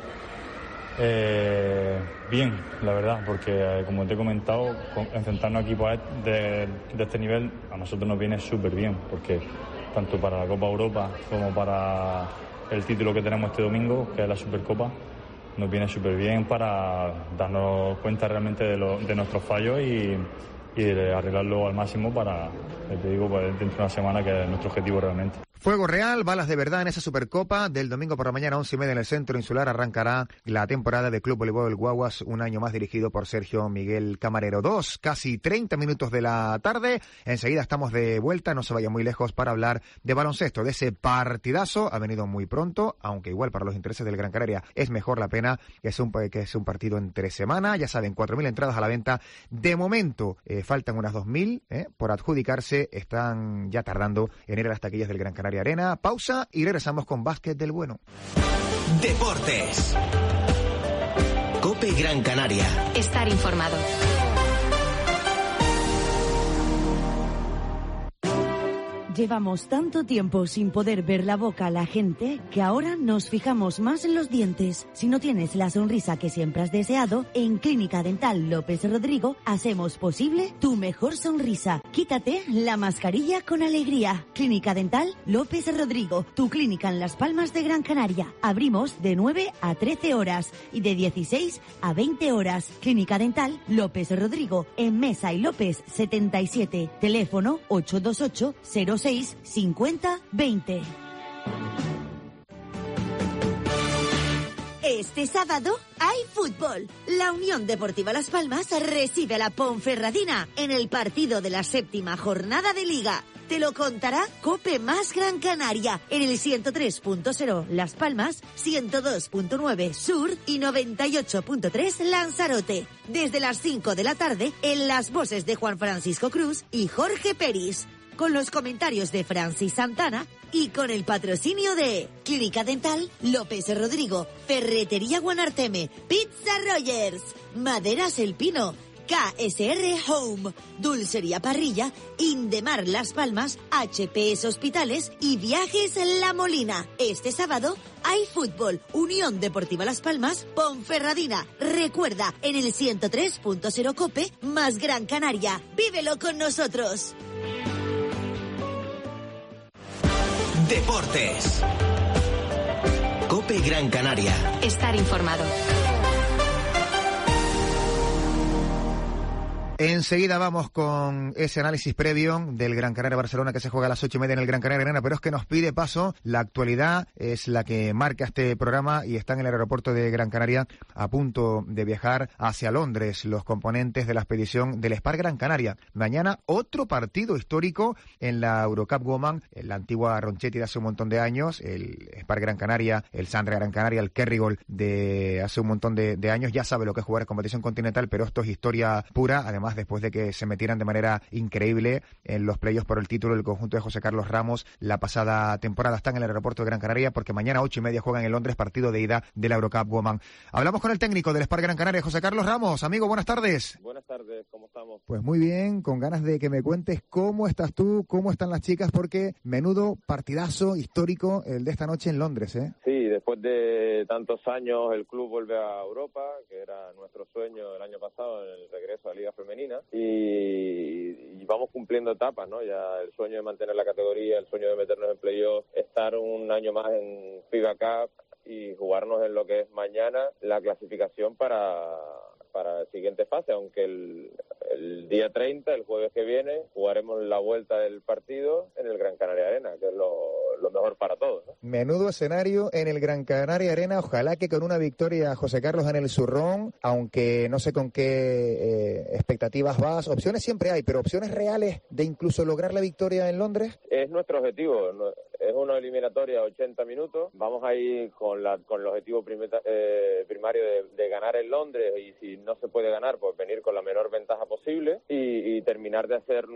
Eh, bien, la verdad, porque eh, como te he comentado, con, enfrentarnos a equipos de, de este nivel a nosotros nos viene súper bien, porque tanto para la Copa Europa como para el título que tenemos este domingo, que es la Supercopa, nos viene súper bien para darnos cuenta realmente de, lo, de nuestros fallos y, y de arreglarlo al máximo para, te digo, pues, dentro de una semana, que es nuestro objetivo realmente. Fuego real, balas de verdad en esa Supercopa. Del domingo por la mañana, once y media en el Centro Insular, arrancará la temporada de Club Voleibol Guaguas, un año más dirigido por Sergio Miguel Camarero. Dos, casi treinta minutos de la tarde. Enseguida estamos de vuelta, no se vaya muy lejos para hablar de baloncesto, de ese partidazo. Ha venido muy pronto, aunque igual para los intereses del Gran Canaria es mejor la pena que es un, que es un partido entre semana. Ya saben, cuatro mil entradas a la venta. De momento, eh, faltan unas dos mil eh, por adjudicarse. Están ya tardando en ir a las taquillas del Gran Canaria Arena. Pausa y regresamos con Básquet del Bueno. Deportes. COPE Gran Canaria. Estar informado. Llevamos tanto tiempo sin poder ver la boca a la gente que ahora nos fijamos más en los dientes. Si no tienes la sonrisa que siempre has deseado, en Clínica Dental López Rodrigo hacemos posible tu mejor sonrisa. Quítate la mascarilla con alegría. Clínica Dental López Rodrigo, tu clínica en Las Palmas de Gran Canaria. Abrimos de nueve a trece horas y de dieciséis a veinte horas. Clínica Dental López Rodrigo, en Mesa y López setenta y siete. Teléfono ocho dos ocho cero seis cincuenta veinte. Este sábado hay fútbol. La Unión Deportiva Las Palmas recibe a la Ponferradina en el partido de la séptima jornada de Liga. Te lo contará Cope Más Gran Canaria en el ciento tres punto cero Las Palmas, ciento dos punto nueve Sur y noventa y ocho punto tres Lanzarote. Desde las cinco de la tarde en las voces de Juan Francisco Cruz y Jorge Peris, con los comentarios de Francis Santana y con el patrocinio de Clínica Dental López Rodrigo, Ferretería Guanarteme, Pizza Rogers, Maderas El Pino, K S R Home, Dulcería Parrilla, Indemar Las Palmas, H P S Hospitales y Viajes La Molina. Este sábado hay fútbol. Unión Deportiva Las Palmas, Ponferradina. Recuerda, en el ciento tres punto cero Cope Más Gran Canaria. ¡Vívelo con nosotros! Deportes. Cope Gran Canaria. Estar informado. Enseguida vamos con ese análisis previo del Gran Canaria Barcelona que se juega a las ocho y media en el Gran Canaria Arena, pero es que nos pide paso. La actualidad es la que marca este programa y están en el aeropuerto de Gran Canaria a punto de viajar hacia Londres los componentes de la expedición del Spar Gran Canaria. Mañana otro partido histórico en la Eurocup Women, en la antigua Ronchetti de hace un montón de años, el Spar Gran Canaria, el Sandra Gran Canaria, el Kerrigol de hace un montón de, de años. Ya sabe lo que es jugar en competición continental, pero esto es historia pura, además después de que se metieran de manera increíble en los playoffs por el título del conjunto de José Carlos Ramos la pasada temporada. Están en el aeropuerto de Gran Canaria porque mañana a ocho y media juegan en Londres partido de ida de la Eurocup Women. Hablamos con el técnico del Spar Gran Canaria, José Carlos Ramos. Amigo, buenas tardes. Buenas tardes, ¿cómo estamos? Pues muy bien, con ganas de que me cuentes cómo estás tú, cómo están las chicas, porque menudo partidazo histórico el de esta noche en Londres, ¿eh? Sí, después de tantos años el club vuelve a Europa, que era nuestro sueño el año pasado en el regreso a la Liga Femenina. Y, y vamos cumpliendo etapas, ¿no? Ya el sueño de mantener la categoría, el sueño de meternos en playoff, estar un año más en FIBA Cup y jugarnos en lo que es mañana la clasificación para, para la siguiente fase, aunque el, el día treinta, el jueves que viene, jugaremos la vuelta del partido en el Gran Canaria Arena, que es lo, lo mejor para todos, ¿no? Menudo escenario en el Gran Canaria Arena, ojalá que con una victoria José Carlos en el Zurrón, aunque no sé con qué eh, expectativas vas. Opciones siempre hay, pero opciones reales de incluso lograr la victoria en Londres. Es nuestro objetivo, ¿no? Es una eliminatoria de ochenta minutos, vamos a ir con, la, con el objetivo primeta, eh, primario de, de ganar en Londres, y si no se puede ganar, pues venir con la menor ventaja posible y, y terminar de hacer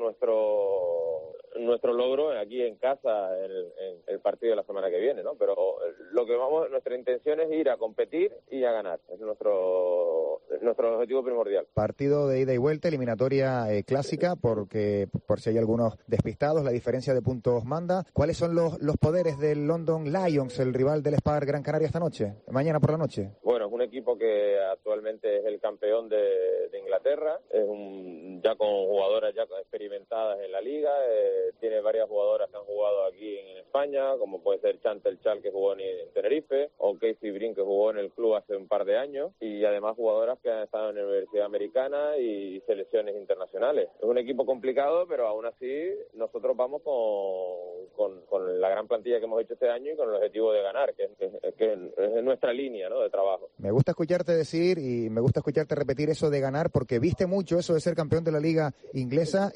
nuestro nuestro logro aquí en casa en el, en el partido de la semana que viene, ¿no? Pero lo que vamos, nuestra intención es ir a competir y a ganar, es nuestro nuestro objetivo primordial. Partido de ida y vuelta, eliminatoria eh, clásica, porque por si hay algunos despistados, la diferencia de puntos manda. ¿Cuáles son los, los poderes del London Lions, el rival del Spar Gran Canaria esta noche, mañana por la noche? Bueno, es un equipo que actualmente es el campeón de, de Inglaterra, es un ya con jugadoras ya experimentadas en la liga, eh, tiene varias jugadoras que han jugado aquí en España, como puede ser Chantel Chal, que jugó en, en Tenerife, o Casey Brin, que jugó en el club hace un par de años, y además jugadoras que han estado en la Universidad Americana y selecciones internacionales. Es un equipo complicado, pero aún así nosotros vamos con, con, con la gran plantilla que hemos hecho este año y con el objetivo de ganar, que, que, que es nuestra línea, ¿no?, de trabajo. Me gusta escucharte decir y me gusta escucharte repetir eso de ganar, porque viste mucho eso de ser campeón de la liga inglesa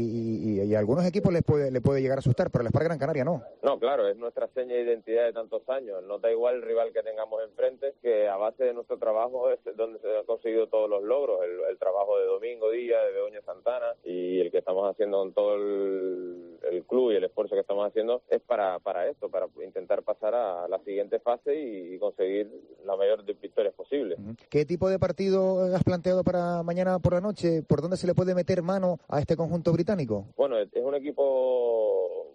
y, y, y a algunos equipos les puede, le puede llegar a asustar, pero el Spar Gran Canaria no. No, claro, es nuestra seña de identidad de tantos años. No da igual el rival que tengamos enfrente, que a base de nuestro trabajo es donde se han conseguido todos los logros, el, el trabajo de Domingo Díaz, de Begoña Santana, y el que estamos haciendo con todo el, el club y el esfuerzo que estamos haciendo es para, para esto, para intentar pasar a la siguiente fase y, y conseguir la mayor de victorias posible. ¿Qué tipo de partido has planteado para mañana por la noche? ¿Por dónde se le puede meter mano a este conjunto británico? Bueno, es un equipo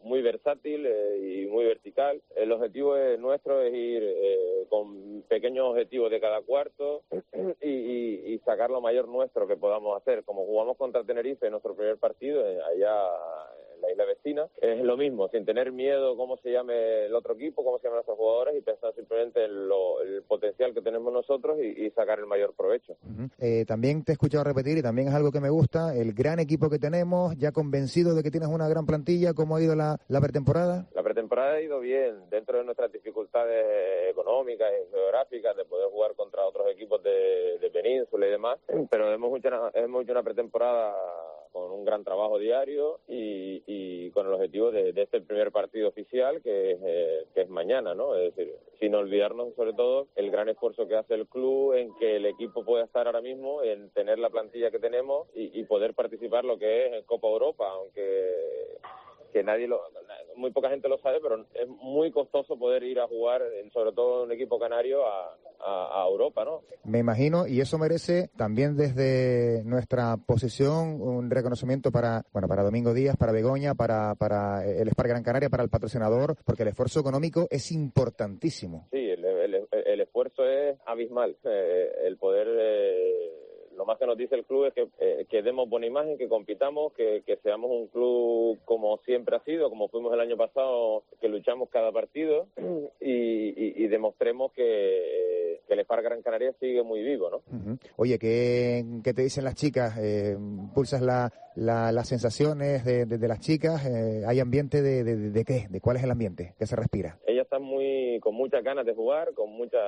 muy versátil eh, y muy vertical. El objetivo es, nuestro es ir eh, con pequeños objetivos de cada cuarto y, y, y sacar lo mayor nuestro que podamos hacer. Como jugamos contra Tenerife en nuestro primer partido, eh, allá en la isla vecina, es lo mismo, sin tener miedo cómo se llame el otro equipo, cómo se llaman nuestros jugadores, y pensar simplemente en lo, el potencial que tenemos nosotros y, y sacar el mayor provecho. Uh-huh. Eh, también te he escuchado repetir, y también es algo que me gusta, el gran equipo que tenemos, ya convencido de que tienes una gran plantilla. ¿Cómo ha ido la, la pretemporada? La pretemporada ha ido bien, dentro de nuestras dificultades económicas y geográficas, de poder jugar contra otros equipos de, de península y demás, pero hemos hecho una, hemos hecho una pretemporada con un gran trabajo diario y, y con el objetivo de, de este primer partido oficial, que es, eh, que es mañana, ¿no? Es decir, sin olvidarnos sobre todo el gran esfuerzo que hace el club en que el equipo pueda estar ahora mismo, en tener la plantilla que tenemos y, y poder participar lo que es en Copa Europa, aunque que nadie lo, muy poca gente lo sabe, pero es muy costoso poder ir a jugar, sobre todo un equipo canario, a, a, a Europa, ¿no? Me imagino, y eso merece también desde nuestra posición un reconocimiento para, bueno, para Domingo Díaz, para Begoña, para, para el Spar Gran Canaria, para el patrocinador, porque el esfuerzo económico es importantísimo. Sí, el, el, el esfuerzo es abismal, eh, el poder... Eh, Lo más que nos dice el club es que, eh, que demos buena imagen, que compitamos, que, que seamos un club como siempre ha sido, como fuimos el año pasado, que luchamos cada partido y, y, y demostremos que, que el Spar Gran Canaria sigue muy vivo, ¿no? Uh-huh. Oye, ¿qué, ¿qué te dicen las chicas? Eh, ¿Pulsas la, la, las sensaciones de, de, de las chicas? Eh, ¿Hay ambiente de, de, de, de qué? ¿De cuál es el ambiente que se respira? Ellas están muy con muchas ganas de jugar, con muchas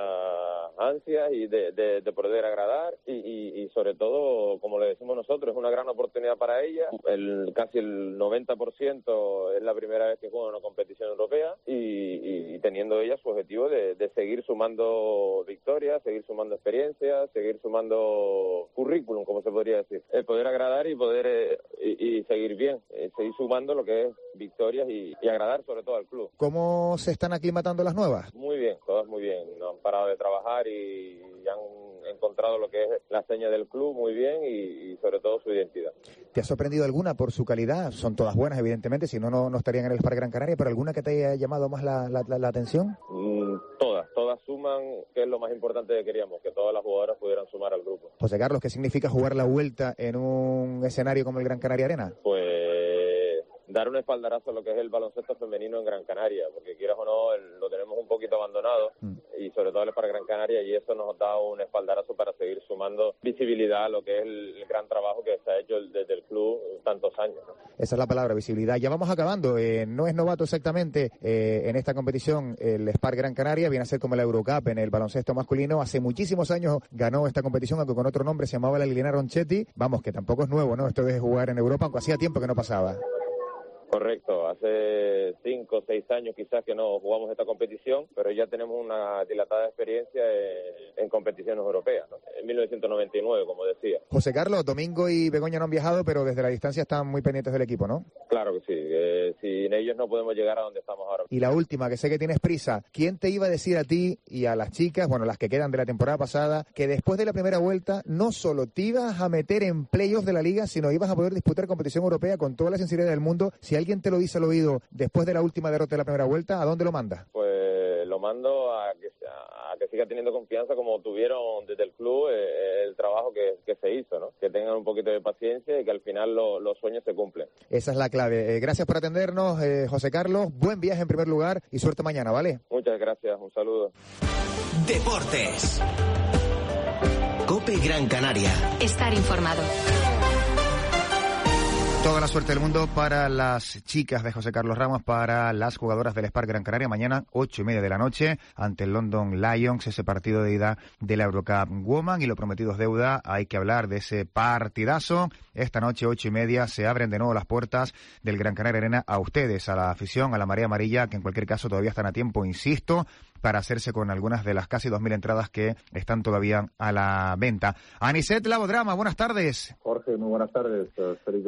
ansias y de, de, de poder agradar y, y, y sobre todo, como le decimos nosotros, es una gran oportunidad para ella. El, casi el noventa por ciento es la primera vez que juega en una competición europea y, y, y teniendo ella su objetivo de, de seguir sumando victorias, seguir sumando experiencias, seguir sumando currículum, como se podría decir. El poder agradar y poder eh, y, y seguir bien, eh, seguir sumando lo que es victorias y, y agradar sobre todo al club. ¿Cómo se están aclimatando las nuevas? Muy bien, todas muy bien. No han parado de trabajar y, y han encontrado lo que es la seña del club muy bien y, y sobre todo su identidad. ¿Te ha sorprendido alguna por su calidad? Son todas buenas, evidentemente, si no, no, no estarían en el Spar Gran Canaria, pero ¿alguna que te haya llamado más la, la, la, la atención? Mm, todas, todas suman, que es lo más importante que queríamos, que todas las jugadoras pudieran sumar al grupo. José Carlos, ¿qué significa jugar la vuelta en un escenario como el Gran Canaria Arena? Pues dar un espaldarazo a lo que es el baloncesto femenino en Gran Canaria, porque quieras o no, el, lo tenemos un poquito abandonado mm. y sobre todo el para Gran Canaria, y eso nos da un espaldarazo para seguir sumando visibilidad a lo que es el, el gran trabajo que se ha hecho desde el club tantos años, ¿no? Esa es la palabra, visibilidad. Ya vamos acabando. Eh, no es novato exactamente eh, en esta competición el Spar Gran Canaria, viene a ser como la Eurocup en el baloncesto masculino. Hace muchísimos años ganó esta competición, aunque con otro nombre, se llamaba la Liliana Ronchetti. Vamos, que tampoco es nuevo, ¿no? Esto de jugar en Europa, aunque hacía tiempo que no pasaba. Correcto, hace cinco o seis años quizás que no jugamos esta competición, pero ya tenemos una dilatada experiencia en, en competiciones europeas, ¿no? En mil novecientos noventa y nueve, como decía. José Carlos, Domingo y Begoña no han viajado, pero desde la distancia están muy pendientes del equipo, ¿no? Claro que sí, eh, sin ellos no podemos llegar a donde estamos ahora. Y la última, que sé que tienes prisa, ¿quién te iba a decir a ti y a las chicas, bueno, las que quedan de la temporada pasada, que después de la primera vuelta no solo te ibas a meter en playoffs de la liga, sino ibas a poder disputar competición europea con toda la sinceridad del mundo? Si alguien te lo dice al oído después de la última derrota de la primera vuelta, ¿a dónde lo mandas? Pues lo mando a que, a que siga teniendo confianza como tuvieron desde el club eh, el trabajo que, que se hizo, ¿no? Que tengan un poquito de paciencia y que al final lo, los sueños se cumplen. Esa es la clave. Eh, gracias por atendernos, eh, José Carlos. Buen viaje en primer lugar y suerte mañana, ¿vale? Muchas gracias. Un saludo. Deportes. COPE Gran Canaria. Estar informado. Toda la suerte del mundo para las chicas de José Carlos Ramos, para las jugadoras del Spar Gran Canaria, mañana ocho y media de la noche ante el London Lions, ese partido de ida de la Eurocup Woman, y lo prometido es deuda. Hay que hablar de ese partidazo. Esta noche ocho y media se abren de nuevo las puertas del Gran Canaria Arena a ustedes, a la afición, a la marea amarilla, que en cualquier caso todavía están a tiempo, insisto, para hacerse con algunas de las casi dos mil entradas que están todavía a la venta. Anicet Labodrama, buenas tardes. Jorge, muy buenas tardes. Feliz de estar contigo.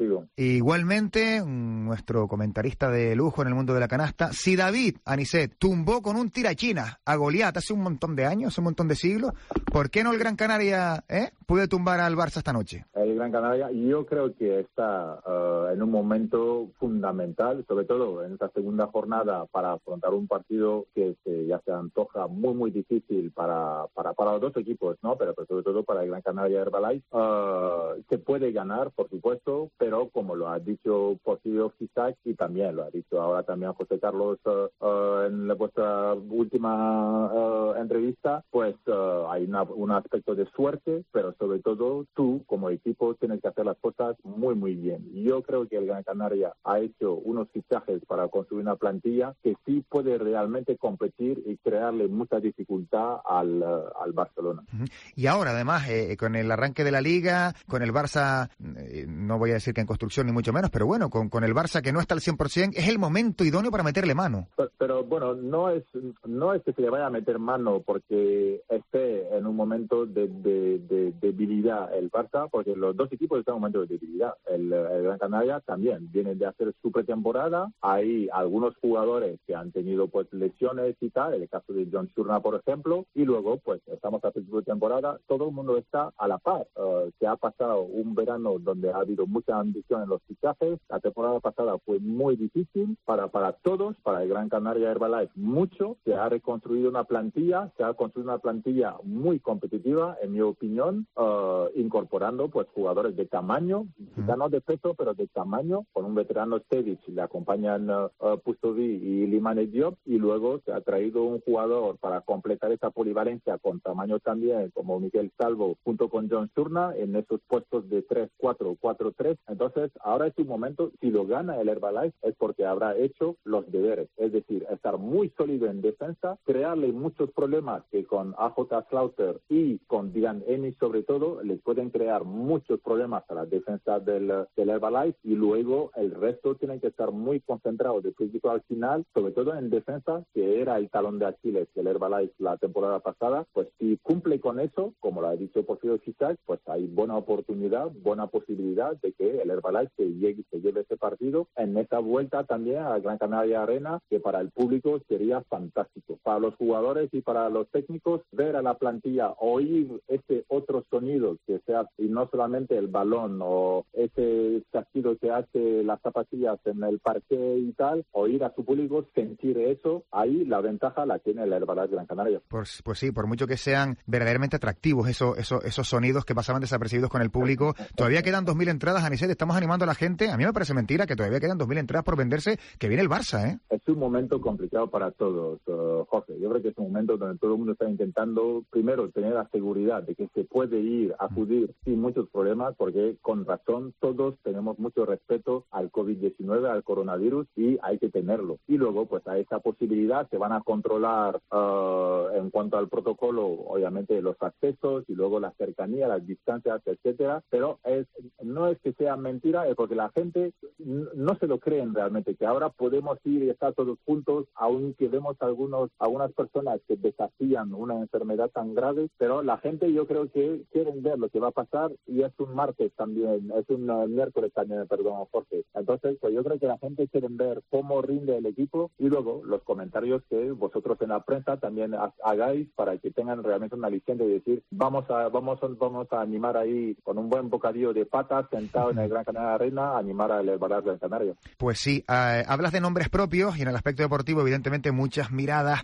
contigo. Igualmente, nuestro comentarista de lujo en el mundo de la canasta, si David Aniset tumbó con un tirachina a Goliat hace un montón de años, hace un montón de siglos, ¿por qué no el Gran Canaria eh, puede tumbar al Barça esta noche? El Gran Canaria, yo creo que está uh, en un momento fundamental, sobre todo en esta segunda jornada, para afrontar un partido que se, ya se antoja muy, muy difícil para, para, para los dos equipos, ¿no? Pero, pero sobre todo para el Gran Canaria Herbalife. Uh, se puede ganar, por supuesto, pero como lo ha dicho Porfirio Fisac y también lo ha dicho ahora también José Carlos uh, uh, en la, vuestra última uh, entrevista, pues uh, hay una, un aspecto de suerte, pero sobre todo tú como equipo tienes que hacer las cosas muy muy bien. Yo creo que el Gran Canaria ha hecho unos fichajes para construir una plantilla que sí puede realmente competir y crearle mucha dificultad al, uh, al Barcelona. Y ahora además eh, con el arranque de la Liga, con el Barça, eh, no voy a decir que en construcción ni mucho menos, pero bueno, con, con el Barça que no está al cien por ciento, es el momento idóneo para meterle mano. Pero, pero bueno, no es no es que se le vaya a meter mano porque esté en un momento de, de, de, de debilidad el Barça, porque los dos equipos están en un momento de debilidad. El, el Gran Canaria también viene de hacer su pretemporada. Hay algunos jugadores que han tenido pues lesiones y tal, el caso de John Shurna, por ejemplo, y luego pues estamos a principio de temporada, todo el mundo está a la par. Uh, se ha pasado un verano donde ha habido mucha ambición en los fichajes. La temporada pasada fue muy difícil para, para todos, para el Gran Canaria Herbalife mucho. Se ha reconstruido una plantilla, se ha construido una plantilla muy competitiva, en mi opinión, uh, incorporando pues jugadores de tamaño, quizá no de peso, pero de tamaño, con un veterano Stevic, le acompañan uh, uh, Pustovi y Limane Diop, y luego se ha traído un jugador para completar esa polivalencia con tamaño también, como Miguel Salvo, junto con John Shurna, en esos puestos de tres cuatro, cuatro tres. Entonces, ahora es un momento, si lo gana el Herbalife, es porque habrá hecho los deberes, es decir, estar muy sólido en defensa, crearle muchos problemas que con A J Slaughter y con Dylan Ennis sobre todo, les pueden crear muchos problemas a la defensa del, del Herbalife, y luego el resto tienen que estar muy concentrados de principio al final, sobre todo en defensa, que era el talón de Aquiles del Herbalife la temporada pasada. Pues si cumple con eso, como lo ha dicho Porfirio Fisac, pues hay buena oportunidad, buena posibilidad de que el Herbalife se llegue, se lleve ese partido en esta vuelta también a Gran Canaria Arena, que para el público sería fantástico. Para los jugadores y para los técnicos, ver a la plantilla, oír ese otro sonido que sea, y no solamente el balón o ese chasquido que hace las zapatillas en el parque y tal, oír a su público, sentir eso, ahí la ventaja la tiene el Herbalife Gran Canaria. Pues, pues sí, por mucho que sean verdaderamente atractivos esos, esos, esos sonidos que pasaban desapercibidos con el público, todavía quedan dos mil entradas, Aniset, estamos animando a la gente. A mí me parece mentira que todavía quedan dos mil entradas por venderse, que viene el Barça, ¿eh? Es un momento complicado para todos, uh, Jorge. Yo creo que es un momento donde todo el mundo está intentando, primero, tener la seguridad de que se puede ir, acudir sin muchos problemas, porque con razón todos tenemos mucho respeto al covid diecinueve, al coronavirus, y hay que tenerlo. Y luego, pues a esa posibilidad se van a controlar uh, en cuanto al protocolo, obviamente los accesos y luego la cercanía, las distancias, etcétera. Pero es, no es que sea mentira, es porque la gente no se lo creen realmente, que ahora podemos ir y estar todos juntos, aunque vemos algunos, algunas personas que desafían una enfermedad tan grave, pero la gente yo creo que quieren ver lo que va a pasar, y es un martes también, es un uh, miércoles también, perdón, Jorge. Entonces, pues yo creo que la gente quiere ver cómo rinde el equipo, y luego los comentarios que vosotros en la prensa también hagáis para que tengan realmente una aliciente y decir, vamos a, vamos, vamos a animar ahí con un buen bocadillo de patas sentado en el Gran Canaria Arena, a animar al Herbalife Gran Canaria. Pues sí, uh, hablas de nombres propios, y en el aspecto deportivo evidentemente muchas miradas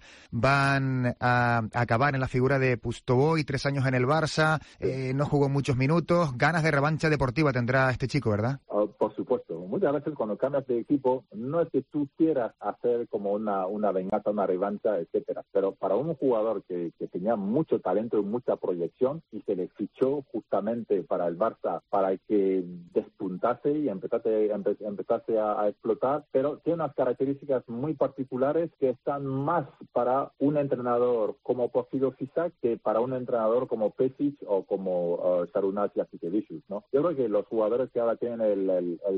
van a, a acabar en la figura de Pustovoy, tres años en el Barça, eh, no jugó muchos minutos, ganas de revancha deportiva tendrá este chico, ¿verdad? Uh, por supuesto, muchas veces cuando cambias de equipo no es que tú quieras hacer como una, una venganza, una revancha, etcétera, pero para un jugador que, que tenía mucho talento y mucha proyección, y se le fichó justamente para el Barça para que despuntase y empezase, empe, empezase a, a explotar, pero tiene unas características muy particulares que están más para un entrenador como Porfirio Fisac que para un entrenador como Pesic o como uh, Sarunas Jasikevičius, ¿no? Yo creo que los jugadores que ahora tienen el, el, el Gran Canaria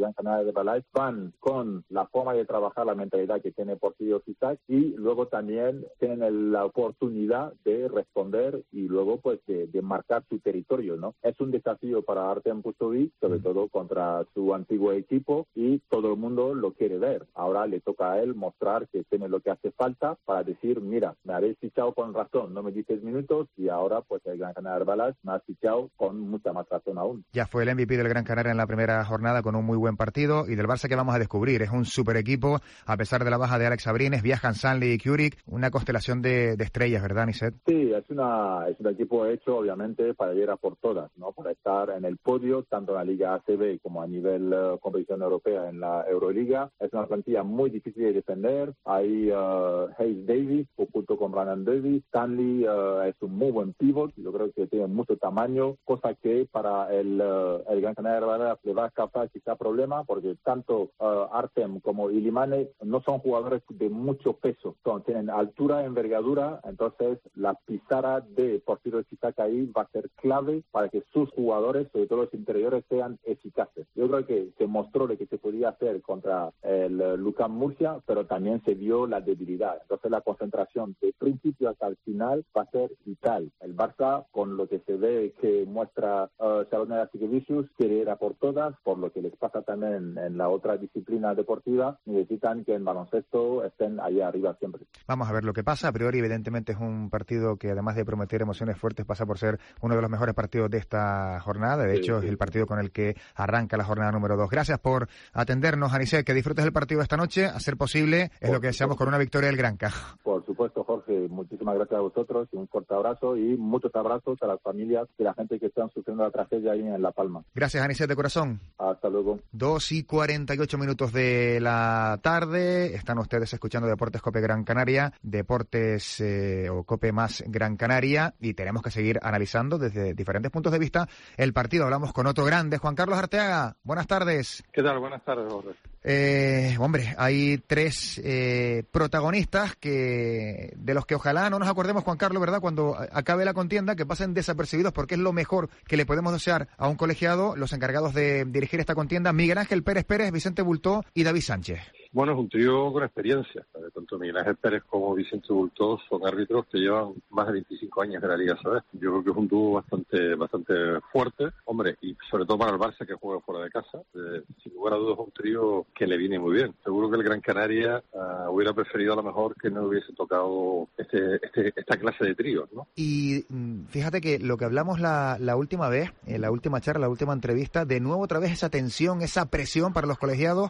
de Balázs van con la forma de trabajar, la mentalidad que tiene Porfirio Fisac, y luego también tienen el, la oportunidad de responder y luego pues de, de marcar su territorio, ¿no? Es un desafío para Artem Pustovic, sobre todo contra su antiguo equipo, y todo el mundo lo quiere ver. Ahora le toca a él mostrar que tiene lo que hace falta para decir, mira, me habéis fichado con razón, no me dices minutos, y ahora pues el Gran Canaria Balázs me ha fichado con mucha más razón aún. Ya fue el M V P del Gran Canaria en la primera jornada con un muy buen partido, y del Barça que vamos a descubrir, es un super equipo, a pesar de la baja de Alex Abrines, viajan Stanley y Curic, una constelación de, de estrellas, ¿verdad, Niset? Sí, es una es un equipo hecho obviamente para ir a por todas, ¿no? Para estar en el podio, tanto en la Liga A C B como a nivel uh, competición europea en la Euroliga. Es una plantilla muy difícil de defender. Hay uh, Hayes Davis junto con Brandon Davis. Stanley uh, es un muy buen pivot, yo creo que tiene mucho tamaño, cosa que para el, uh, el Gran Canaria le va a causar quizá problema, porque tanto uh, Artem como Ilimane no son jugadores de mucho peso, son, tienen altura, envergadura, entonces la pizarra de Porfirio Fisac ahí va a ser clave para que sus jugadores, sobre todo los interiores, sean eficaces. Yo creo que se mostró lo que se podía hacer contra el uh, Lucas Murcia, pero también se vio la debilidad. Entonces la concentración de principio hasta el final va a ser vital. El Barça, con lo que se ve que muestra uh, Salomé Jasikevičius, quiere ir a por todas, por lo que les pasa también en la otra disciplina deportiva, necesitan que en baloncesto estén ahí arriba siempre. Vamos a ver lo que pasa. A priori, evidentemente, es un partido que, además de prometer emociones fuertes, pasa por ser uno de los mejores partidos de esta jornada. De hecho, sí, sí. Es el partido con el que arranca la jornada número dos. Gracias por atendernos, Anicet. Que disfrutes el partido esta noche. A ser posible, es por lo que deseamos con una victoria del Granca. Por supuesto, Jorge. Muchísimas gracias a vosotros y un fuerte abrazo, y muchos abrazos a las familias y la gente que están sufriendo la tragedia ahí en La Palma. Gracias, Anicet, de corazón. Hasta luego. dos y cuarenta y ocho minutos de la tarde. Están ustedes escuchando Deportes Cope Gran Canaria, Deportes eh, o Cope más Gran Canaria, y tenemos que seguir analizando desde diferentes puntos de vista el partido. Hablamos con otro grande, Juan Carlos Arteaga. Buenas tardes. ¿Qué tal? Buenas tardes, Jorge. Eh, hombre, hay tres eh, protagonistas que de los que ojalá no nos acordemos, Juan Carlos, ¿verdad? Cuando acabe la contienda, que pasen desapercibidos, porque es lo mejor que le podemos desear a un colegiado, los encargados de dirigir esta contienda: Miguel Ángel Pérez Pérez, Vicente Bultó y David Sánchez. Bueno, es un trío con experiencia. Tanto Miguel Ángel Pérez como Vicente Bultó son árbitros que llevan más de veinticinco años en la Liga S B. Yo creo que es un dúo bastante bastante fuerte, hombre, y sobre todo para el Barça, que juega fuera de casa. Eh, sin lugar a dudas es un trío que le viene muy bien. Seguro que el Gran Canaria uh, hubiera preferido a lo mejor que no hubiese tocado este, este esta clase de tríos, ¿no? Y fíjate que lo que hablamos la, la última vez, en la última charla, la última entrevista, de nuevo otra vez esa tensión, esa presión para los colegiados,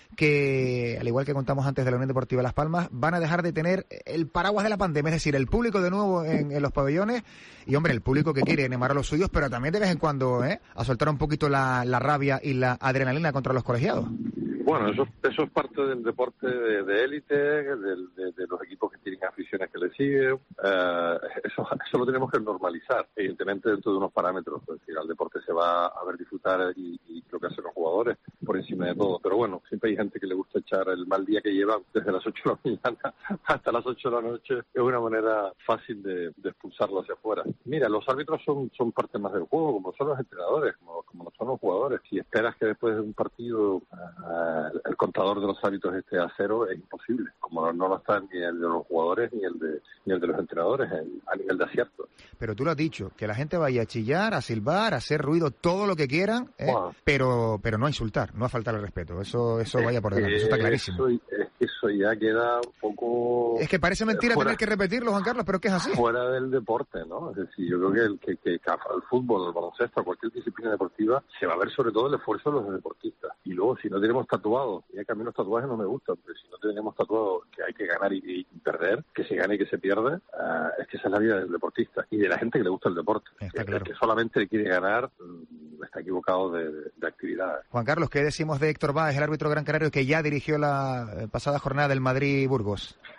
que, al igual que contamos antes de la Unión Deportiva Las Palmas, van a dejar de tener el paraguas de la pandemia, es decir, el público de nuevo en, en los pabellones, y hombre, el público que quiere animar a los suyos, pero también de vez en cuando, ¿eh? a soltar un poquito la, la rabia y la adrenalina contra los colegiados. Bueno, eso, eso es parte del deporte de élite, de, de, de los equipos que tienen aficiones que le siguen. Uh, eso, eso lo tenemos que normalizar, evidentemente dentro de unos parámetros. Es decir, al deporte se va a ver disfrutar y, y lo que hacen los jugadores por encima de todo. Pero bueno, siempre hay gente que le gusta echar el mal día que llevan desde las ocho de la mañana hasta las ocho de la noche. Es una manera fácil de, de expulsarlo hacia afuera. Mira, los árbitros son, son parte más del juego, como son los entrenadores, como, como son los jugadores. Si esperas que después de un partido uh, el contador de los árbitros esté a cero, es imposible. Como no lo está ni el de los jugadores ni el de ni el de los entrenadores en, a nivel de acierto. Pero tú lo has dicho, que la gente vaya a chillar, a silbar, a hacer ruido, todo lo que quieran, ¿eh? wow. pero pero no a insultar, no a faltar el respeto. Eso eso vaya por delante, eso está clarísimo. Eso, es que eso ya queda un poco... Es que parece mentira fuera, tener que repetirlo, Juan Carlos, pero que es así. Fuera del deporte, ¿no? Es decir, yo creo que el, que, que, que el fútbol, el baloncesto, cualquier disciplina deportiva, se va a ver sobre todo el esfuerzo de los deportistas. Y luego, si no tenemos tatuados, ya que a mí los tatuajes no me gustan, pero si no tenemos tatuado que hay que ganar y, y perder, que se gane y que se pierde, uh, es que esa es la vida del deportista y de la gente que le gusta el deporte. Está el, claro. que solamente quiere ganar um, está equivocado de, de, de actividades. Juan Carlos, ¿qué decimos de Héctor Báez, el árbitro gran canario que ya dirigió la pasada jornada del Madrid-Burgos?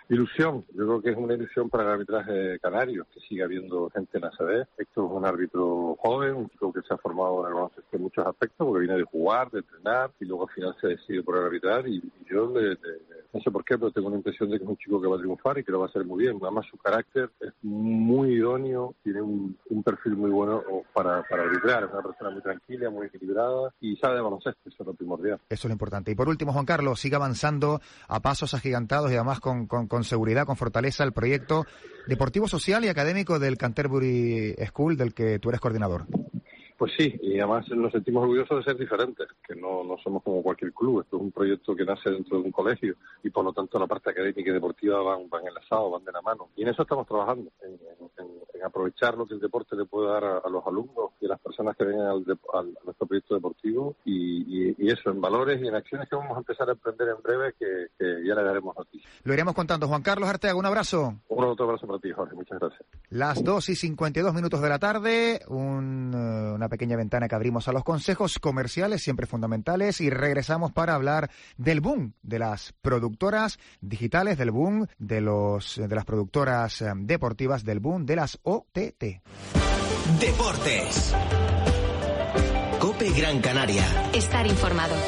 Ilusión, yo creo que es una ilusión para el arbitraje canario, que siga habiendo gente en la A C B. Héctor es un árbitro joven, un chico que se ha formado en el baloncesto en muchos aspectos, porque viene de jugar, de entrenar, y luego al final se decide por arbitrar, y, y yo le, le, no sé por qué, pero tengo la impresión de que es un chico que va a triunfar y que lo va a hacer muy bien. Además, su carácter es muy idóneo, tiene un, un perfil muy bueno para, para arbitrar, es una persona muy tranquila, muy equilibrada, y sabe de baloncesto, eso es lo primordial. Eso es lo importante. Y por último, Juan Carlos, sigue avanzando a pasos agigantados y además con, con, con seguridad, con fortaleza, el proyecto deportivo, social y académico del Canterbury School, del que tú eres coordinador. Pues sí, y además nos sentimos orgullosos de ser diferentes, que no, no somos como cualquier club. Esto es un proyecto que nace dentro de un colegio y por lo tanto la parte académica y deportiva van, van enlazados, van de la mano. Y en eso estamos trabajando, en, en, en aprovechar lo que el deporte le puede dar a, a los alumnos y a las personas que vengan al, al, a nuestro proyecto deportivo y, y, y eso, en valores y en acciones que vamos a empezar a emprender en breve, que, que ya le daremos noticias. Lo iremos contando. Juan Carlos Arteaga, un abrazo. Un otro abrazo para ti, Jorge. Muchas gracias. Las dos y cincuenta y dos minutos de la tarde, un, una pequeña ventana que abrimos a los consejos comerciales, siempre fundamentales, y regresamos para hablar del boom de las productoras digitales, del boom de los de las productoras deportivas, del boom de las O T T. Deportes. COPE Gran Canaria. Estar informado.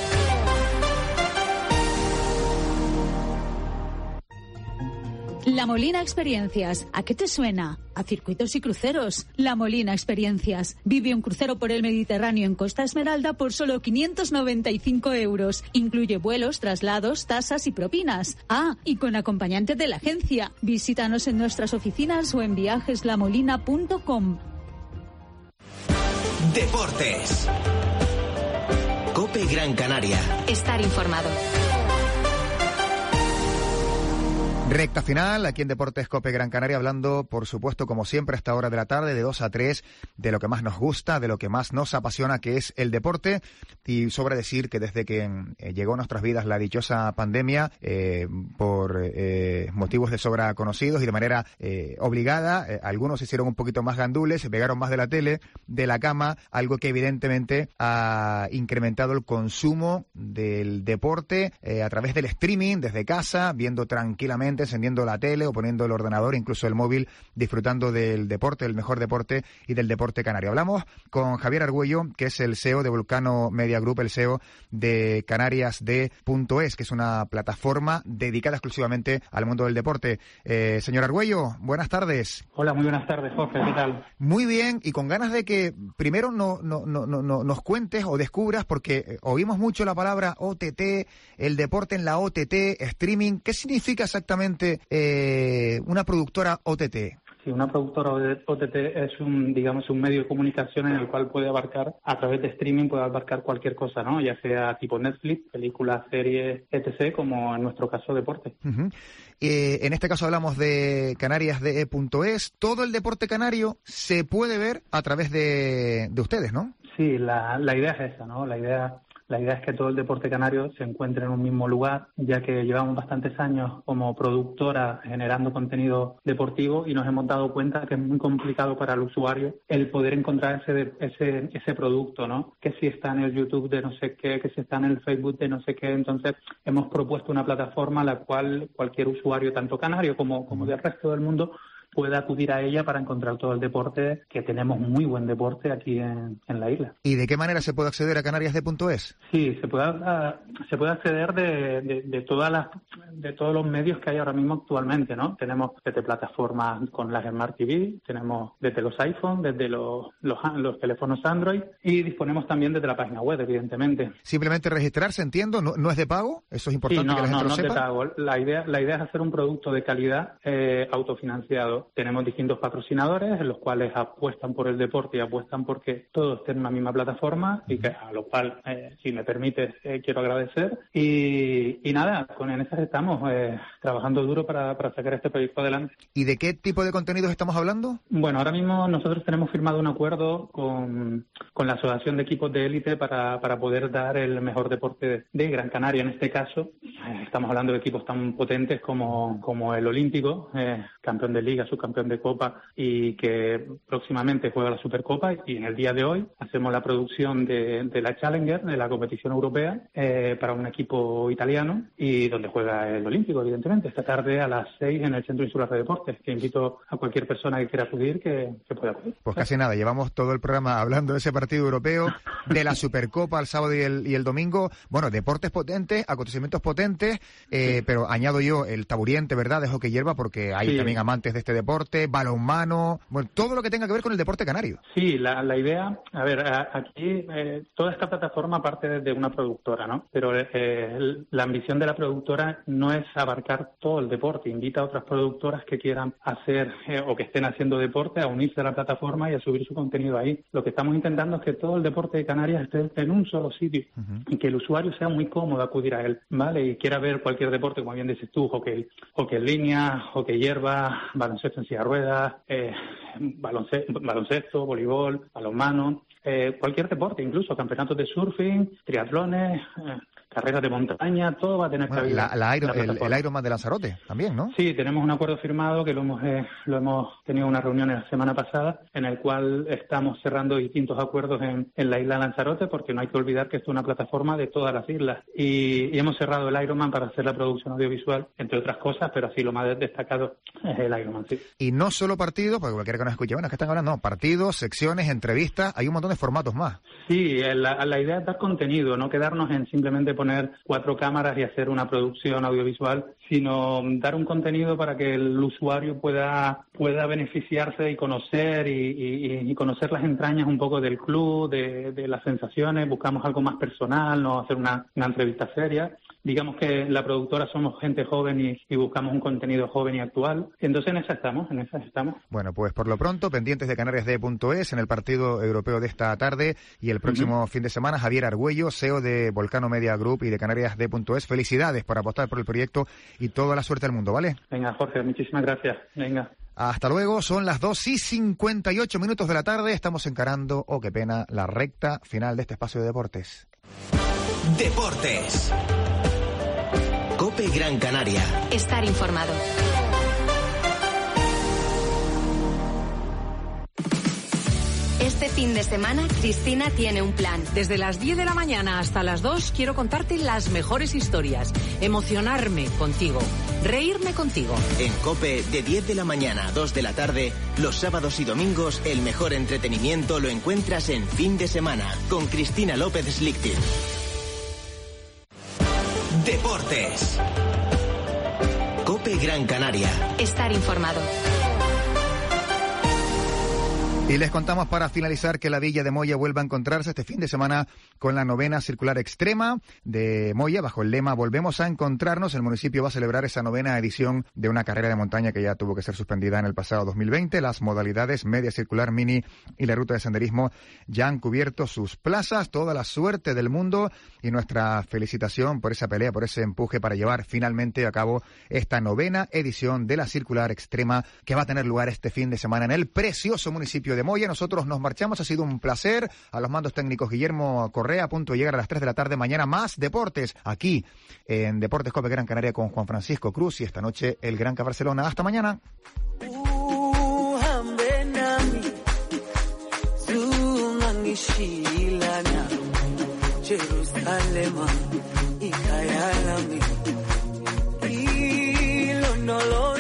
La Molina Experiencias. ¿A qué te suena? A circuitos y cruceros. La Molina Experiencias. Vive un crucero por el Mediterráneo en Costa Esmeralda por solo quinientos noventa y cinco euros. Incluye vuelos, traslados, tasas y propinas. Ah, y con acompañante de la agencia. Visítanos en nuestras oficinas o en viajes la molina punto com. Deportes. COPE Gran Canaria. Estar informado. Recta final, aquí en Deportes COPE Gran Canaria, hablando, por supuesto, como siempre, a esta hora de la tarde, de dos a tres, de lo que más nos gusta, de lo que más nos apasiona, que es el deporte. Y sobra decir que desde que eh, llegó a nuestras vidas la dichosa pandemia, eh, por eh, motivos de sobra conocidos y de manera eh, obligada, eh, algunos se hicieron un poquito más gandules, se pegaron más de la tele, de la cama, algo que evidentemente ha incrementado el consumo del deporte eh, a través del streaming, desde casa, viendo tranquilamente, encendiendo la tele o poniendo el ordenador, incluso el móvil, disfrutando del deporte, el mejor deporte y del deporte canario. Hablamos con Javier Argüello, que es el C E O de Vulcano Media Group, el C E O de Canarias D punto es, que es una plataforma dedicada exclusivamente al mundo del deporte. Eh, señor Argüello, buenas tardes. Hola, muy buenas tardes, Jorge, ¿qué tal? Muy bien, y con ganas de que primero no, no, no, no, nos cuentes o descubras, porque oímos mucho la palabra O T T, el deporte en la O T T, streaming. ¿Qué significa exactamente Eh, una productora O T T? Sí, una productora O T T es un, digamos, un medio de comunicación en el cual puede abarcar, a través de streaming, puede abarcar cualquier cosa, ¿no? Ya sea tipo Netflix, películas, series, etcétera, como en nuestro caso deporte. Uh-huh. Eh, en este caso hablamos de Canarias D punto es. Todo el deporte canario se puede ver a través de, de ustedes, ¿no? Sí, la, la idea es esa, ¿no? La idea... La idea es que todo el deporte canario se encuentre en un mismo lugar, ya que llevamos bastantes años como productora generando contenido deportivo y nos hemos dado cuenta que es muy complicado para el usuario el poder encontrar ese ese ese producto, ¿no? Que si está en el YouTube de no sé qué, que si está en el Facebook de no sé qué. Entonces hemos propuesto una plataforma a la cual cualquier usuario, tanto canario como, como del resto del mundo, puede acudir a ella para encontrar todo el deporte, que tenemos muy buen deporte aquí en, en la isla. ¿Y de qué manera se puede acceder a Canarias D punto es? Sí, se puede, uh, se puede acceder de, de, de todas las de todos los medios que hay ahora mismo actualmente, ¿no? Tenemos desde plataformas con las Smart T V, tenemos desde los iPhone, desde los, los, los teléfonos Android, y disponemos también desde la página web, evidentemente. Simplemente registrarse, entiendo, ¿no, no es de pago? Eso es importante, sí, no, que la gente no, lo no sepa. No, no es de pago. La idea, la idea es hacer un producto de calidad eh, autofinanciado. Tenemos distintos patrocinadores en los cuales apuestan por el deporte y apuestan porque todos estén en la misma plataforma, y que a lo cual, eh, si me permites, eh, quiero agradecer. Y, y nada, con en esas estamos eh, trabajando duro para, para sacar este proyecto adelante. ¿Y de qué tipo de contenidos estamos hablando? Bueno, ahora mismo nosotros tenemos firmado un acuerdo con, con la Asociación de Equipos de Élite para, para poder dar el mejor deporte de, de Gran Canaria. En este caso, eh, estamos hablando de equipos tan potentes como, como el Olímpico, eh, campeón de Liga, subcampeón de Copa y que próximamente juega la Supercopa, y en el día de hoy hacemos la producción de, de la Challenger, de la competición europea, eh, para un equipo italiano y donde juega el Olímpico, evidentemente, esta tarde a las seis en el Centro Insular de Deportes, que invito a cualquier persona que quiera acudir que, que pueda acudir. Pues casi nada, llevamos todo el programa hablando de ese partido europeo, de la Supercopa el sábado y el, y el domingo. Bueno, deportes potentes, acontecimientos potentes, eh, sí. Pero añado yo el taburiente, ¿verdad?, de hockey hierba, porque hay sí. también amantes de este deporte, balonmano, bueno, todo lo que tenga que ver con el deporte canario. Sí, la, la idea, a ver, a, aquí eh, toda esta plataforma parte de una productora, ¿no? Pero eh, la ambición de la productora no es abarcar todo el deporte, invita a otras productoras que quieran hacer eh, o que estén haciendo deporte a unirse a la plataforma y a subir su contenido ahí. Lo que estamos intentando es que todo el deporte de Canarias esté en un solo sitio uh-huh. y que el usuario sea muy cómodo acudir a él, ¿vale? Y quiera ver cualquier deporte, como bien dices tú, hockey, hockey en línea, hockey hierba, baloncesto en silla de ruedas, eh, baloncesto, baloncesto, voleibol, balonmano, eh, cualquier deporte, incluso campeonatos de surfing, triatlones, eh, carreras de montaña, todo va a tener bueno, cabida. La, la Iron, la el, el Ironman de Lanzarote también, ¿no? Sí, tenemos un acuerdo firmado que lo hemos eh, lo hemos tenido una reunión la semana pasada en el cual estamos cerrando distintos acuerdos en, en la isla de Lanzarote, porque no hay que olvidar que esto es una plataforma de todas las islas y, y hemos cerrado el Ironman para hacer la producción audiovisual, entre otras cosas, pero así lo más destacado es el Ironman, sí. Y no solo partidos, porque cualquiera que nos escuche, bueno, es que están hablando, no, partidos, secciones, entrevistas, hay un montón de formatos más. Sí, la, la idea es dar contenido, no quedarnos en simplemente poner cuatro cámaras y hacer una producción audiovisual, sino dar un contenido para que el usuario pueda pueda beneficiarse y conocer y, y, y conocer las entrañas un poco del club, de, de las sensaciones. Buscamos algo más personal, no hacer una, una entrevista seria. Digamos que la productora somos gente joven y, y buscamos un contenido joven y actual. Entonces en esa estamos, en esa estamos. Bueno, pues por lo pronto, pendientes de canarias d punto es en el partido europeo de esta tarde y el próximo uh-huh. fin de semana, Javier Argüello, C E O de Volcano Media Group y de canarias d punto es. Felicidades por apostar por el proyecto y toda la suerte del mundo, ¿vale? Venga, Jorge, muchísimas gracias. Venga. Hasta luego, son las dos y cincuenta y ocho minutos de la tarde. Estamos encarando, oh qué pena, la recta final de este espacio de deportes. Deportes. COPE Gran Canaria. Estar informado. Este fin de semana, Cristina tiene un plan. Desde las diez de la mañana hasta las dos quiero contarte las mejores historias, emocionarme contigo, reírme contigo. En COPE, de diez de la mañana a dos de la tarde, los sábados y domingos, el mejor entretenimiento lo encuentras en Fin de Semana, con Cristina López Slichting. Deportes. COPE Gran Canaria. Estar informado. Y les contamos para finalizar que la Villa de Moya vuelve a encontrarse este fin de semana con la novena circular extrema de Moya, bajo el lema Volvemos a encontrarnos. El municipio va a celebrar esa novena edición de una carrera de montaña que ya tuvo que ser suspendida en el pasado dos mil veinte. Las modalidades media circular, mini y la ruta de senderismo ya han cubierto sus plazas. Toda la suerte del mundo y nuestra felicitación por esa pelea, por ese empuje para llevar finalmente a cabo esta novena edición de la circular extrema que va a tener lugar este fin de semana en el precioso municipio de de Moya. Nosotros nos marchamos, ha sido un placer. A los mandos técnicos Guillermo Correa, a punto de llegar a las tres de la tarde. Mañana más deportes aquí en Deportes COPE Gran Canaria con Juan Francisco Cruz y esta noche el Gran Canaria Barcelona. Hasta mañana. No lo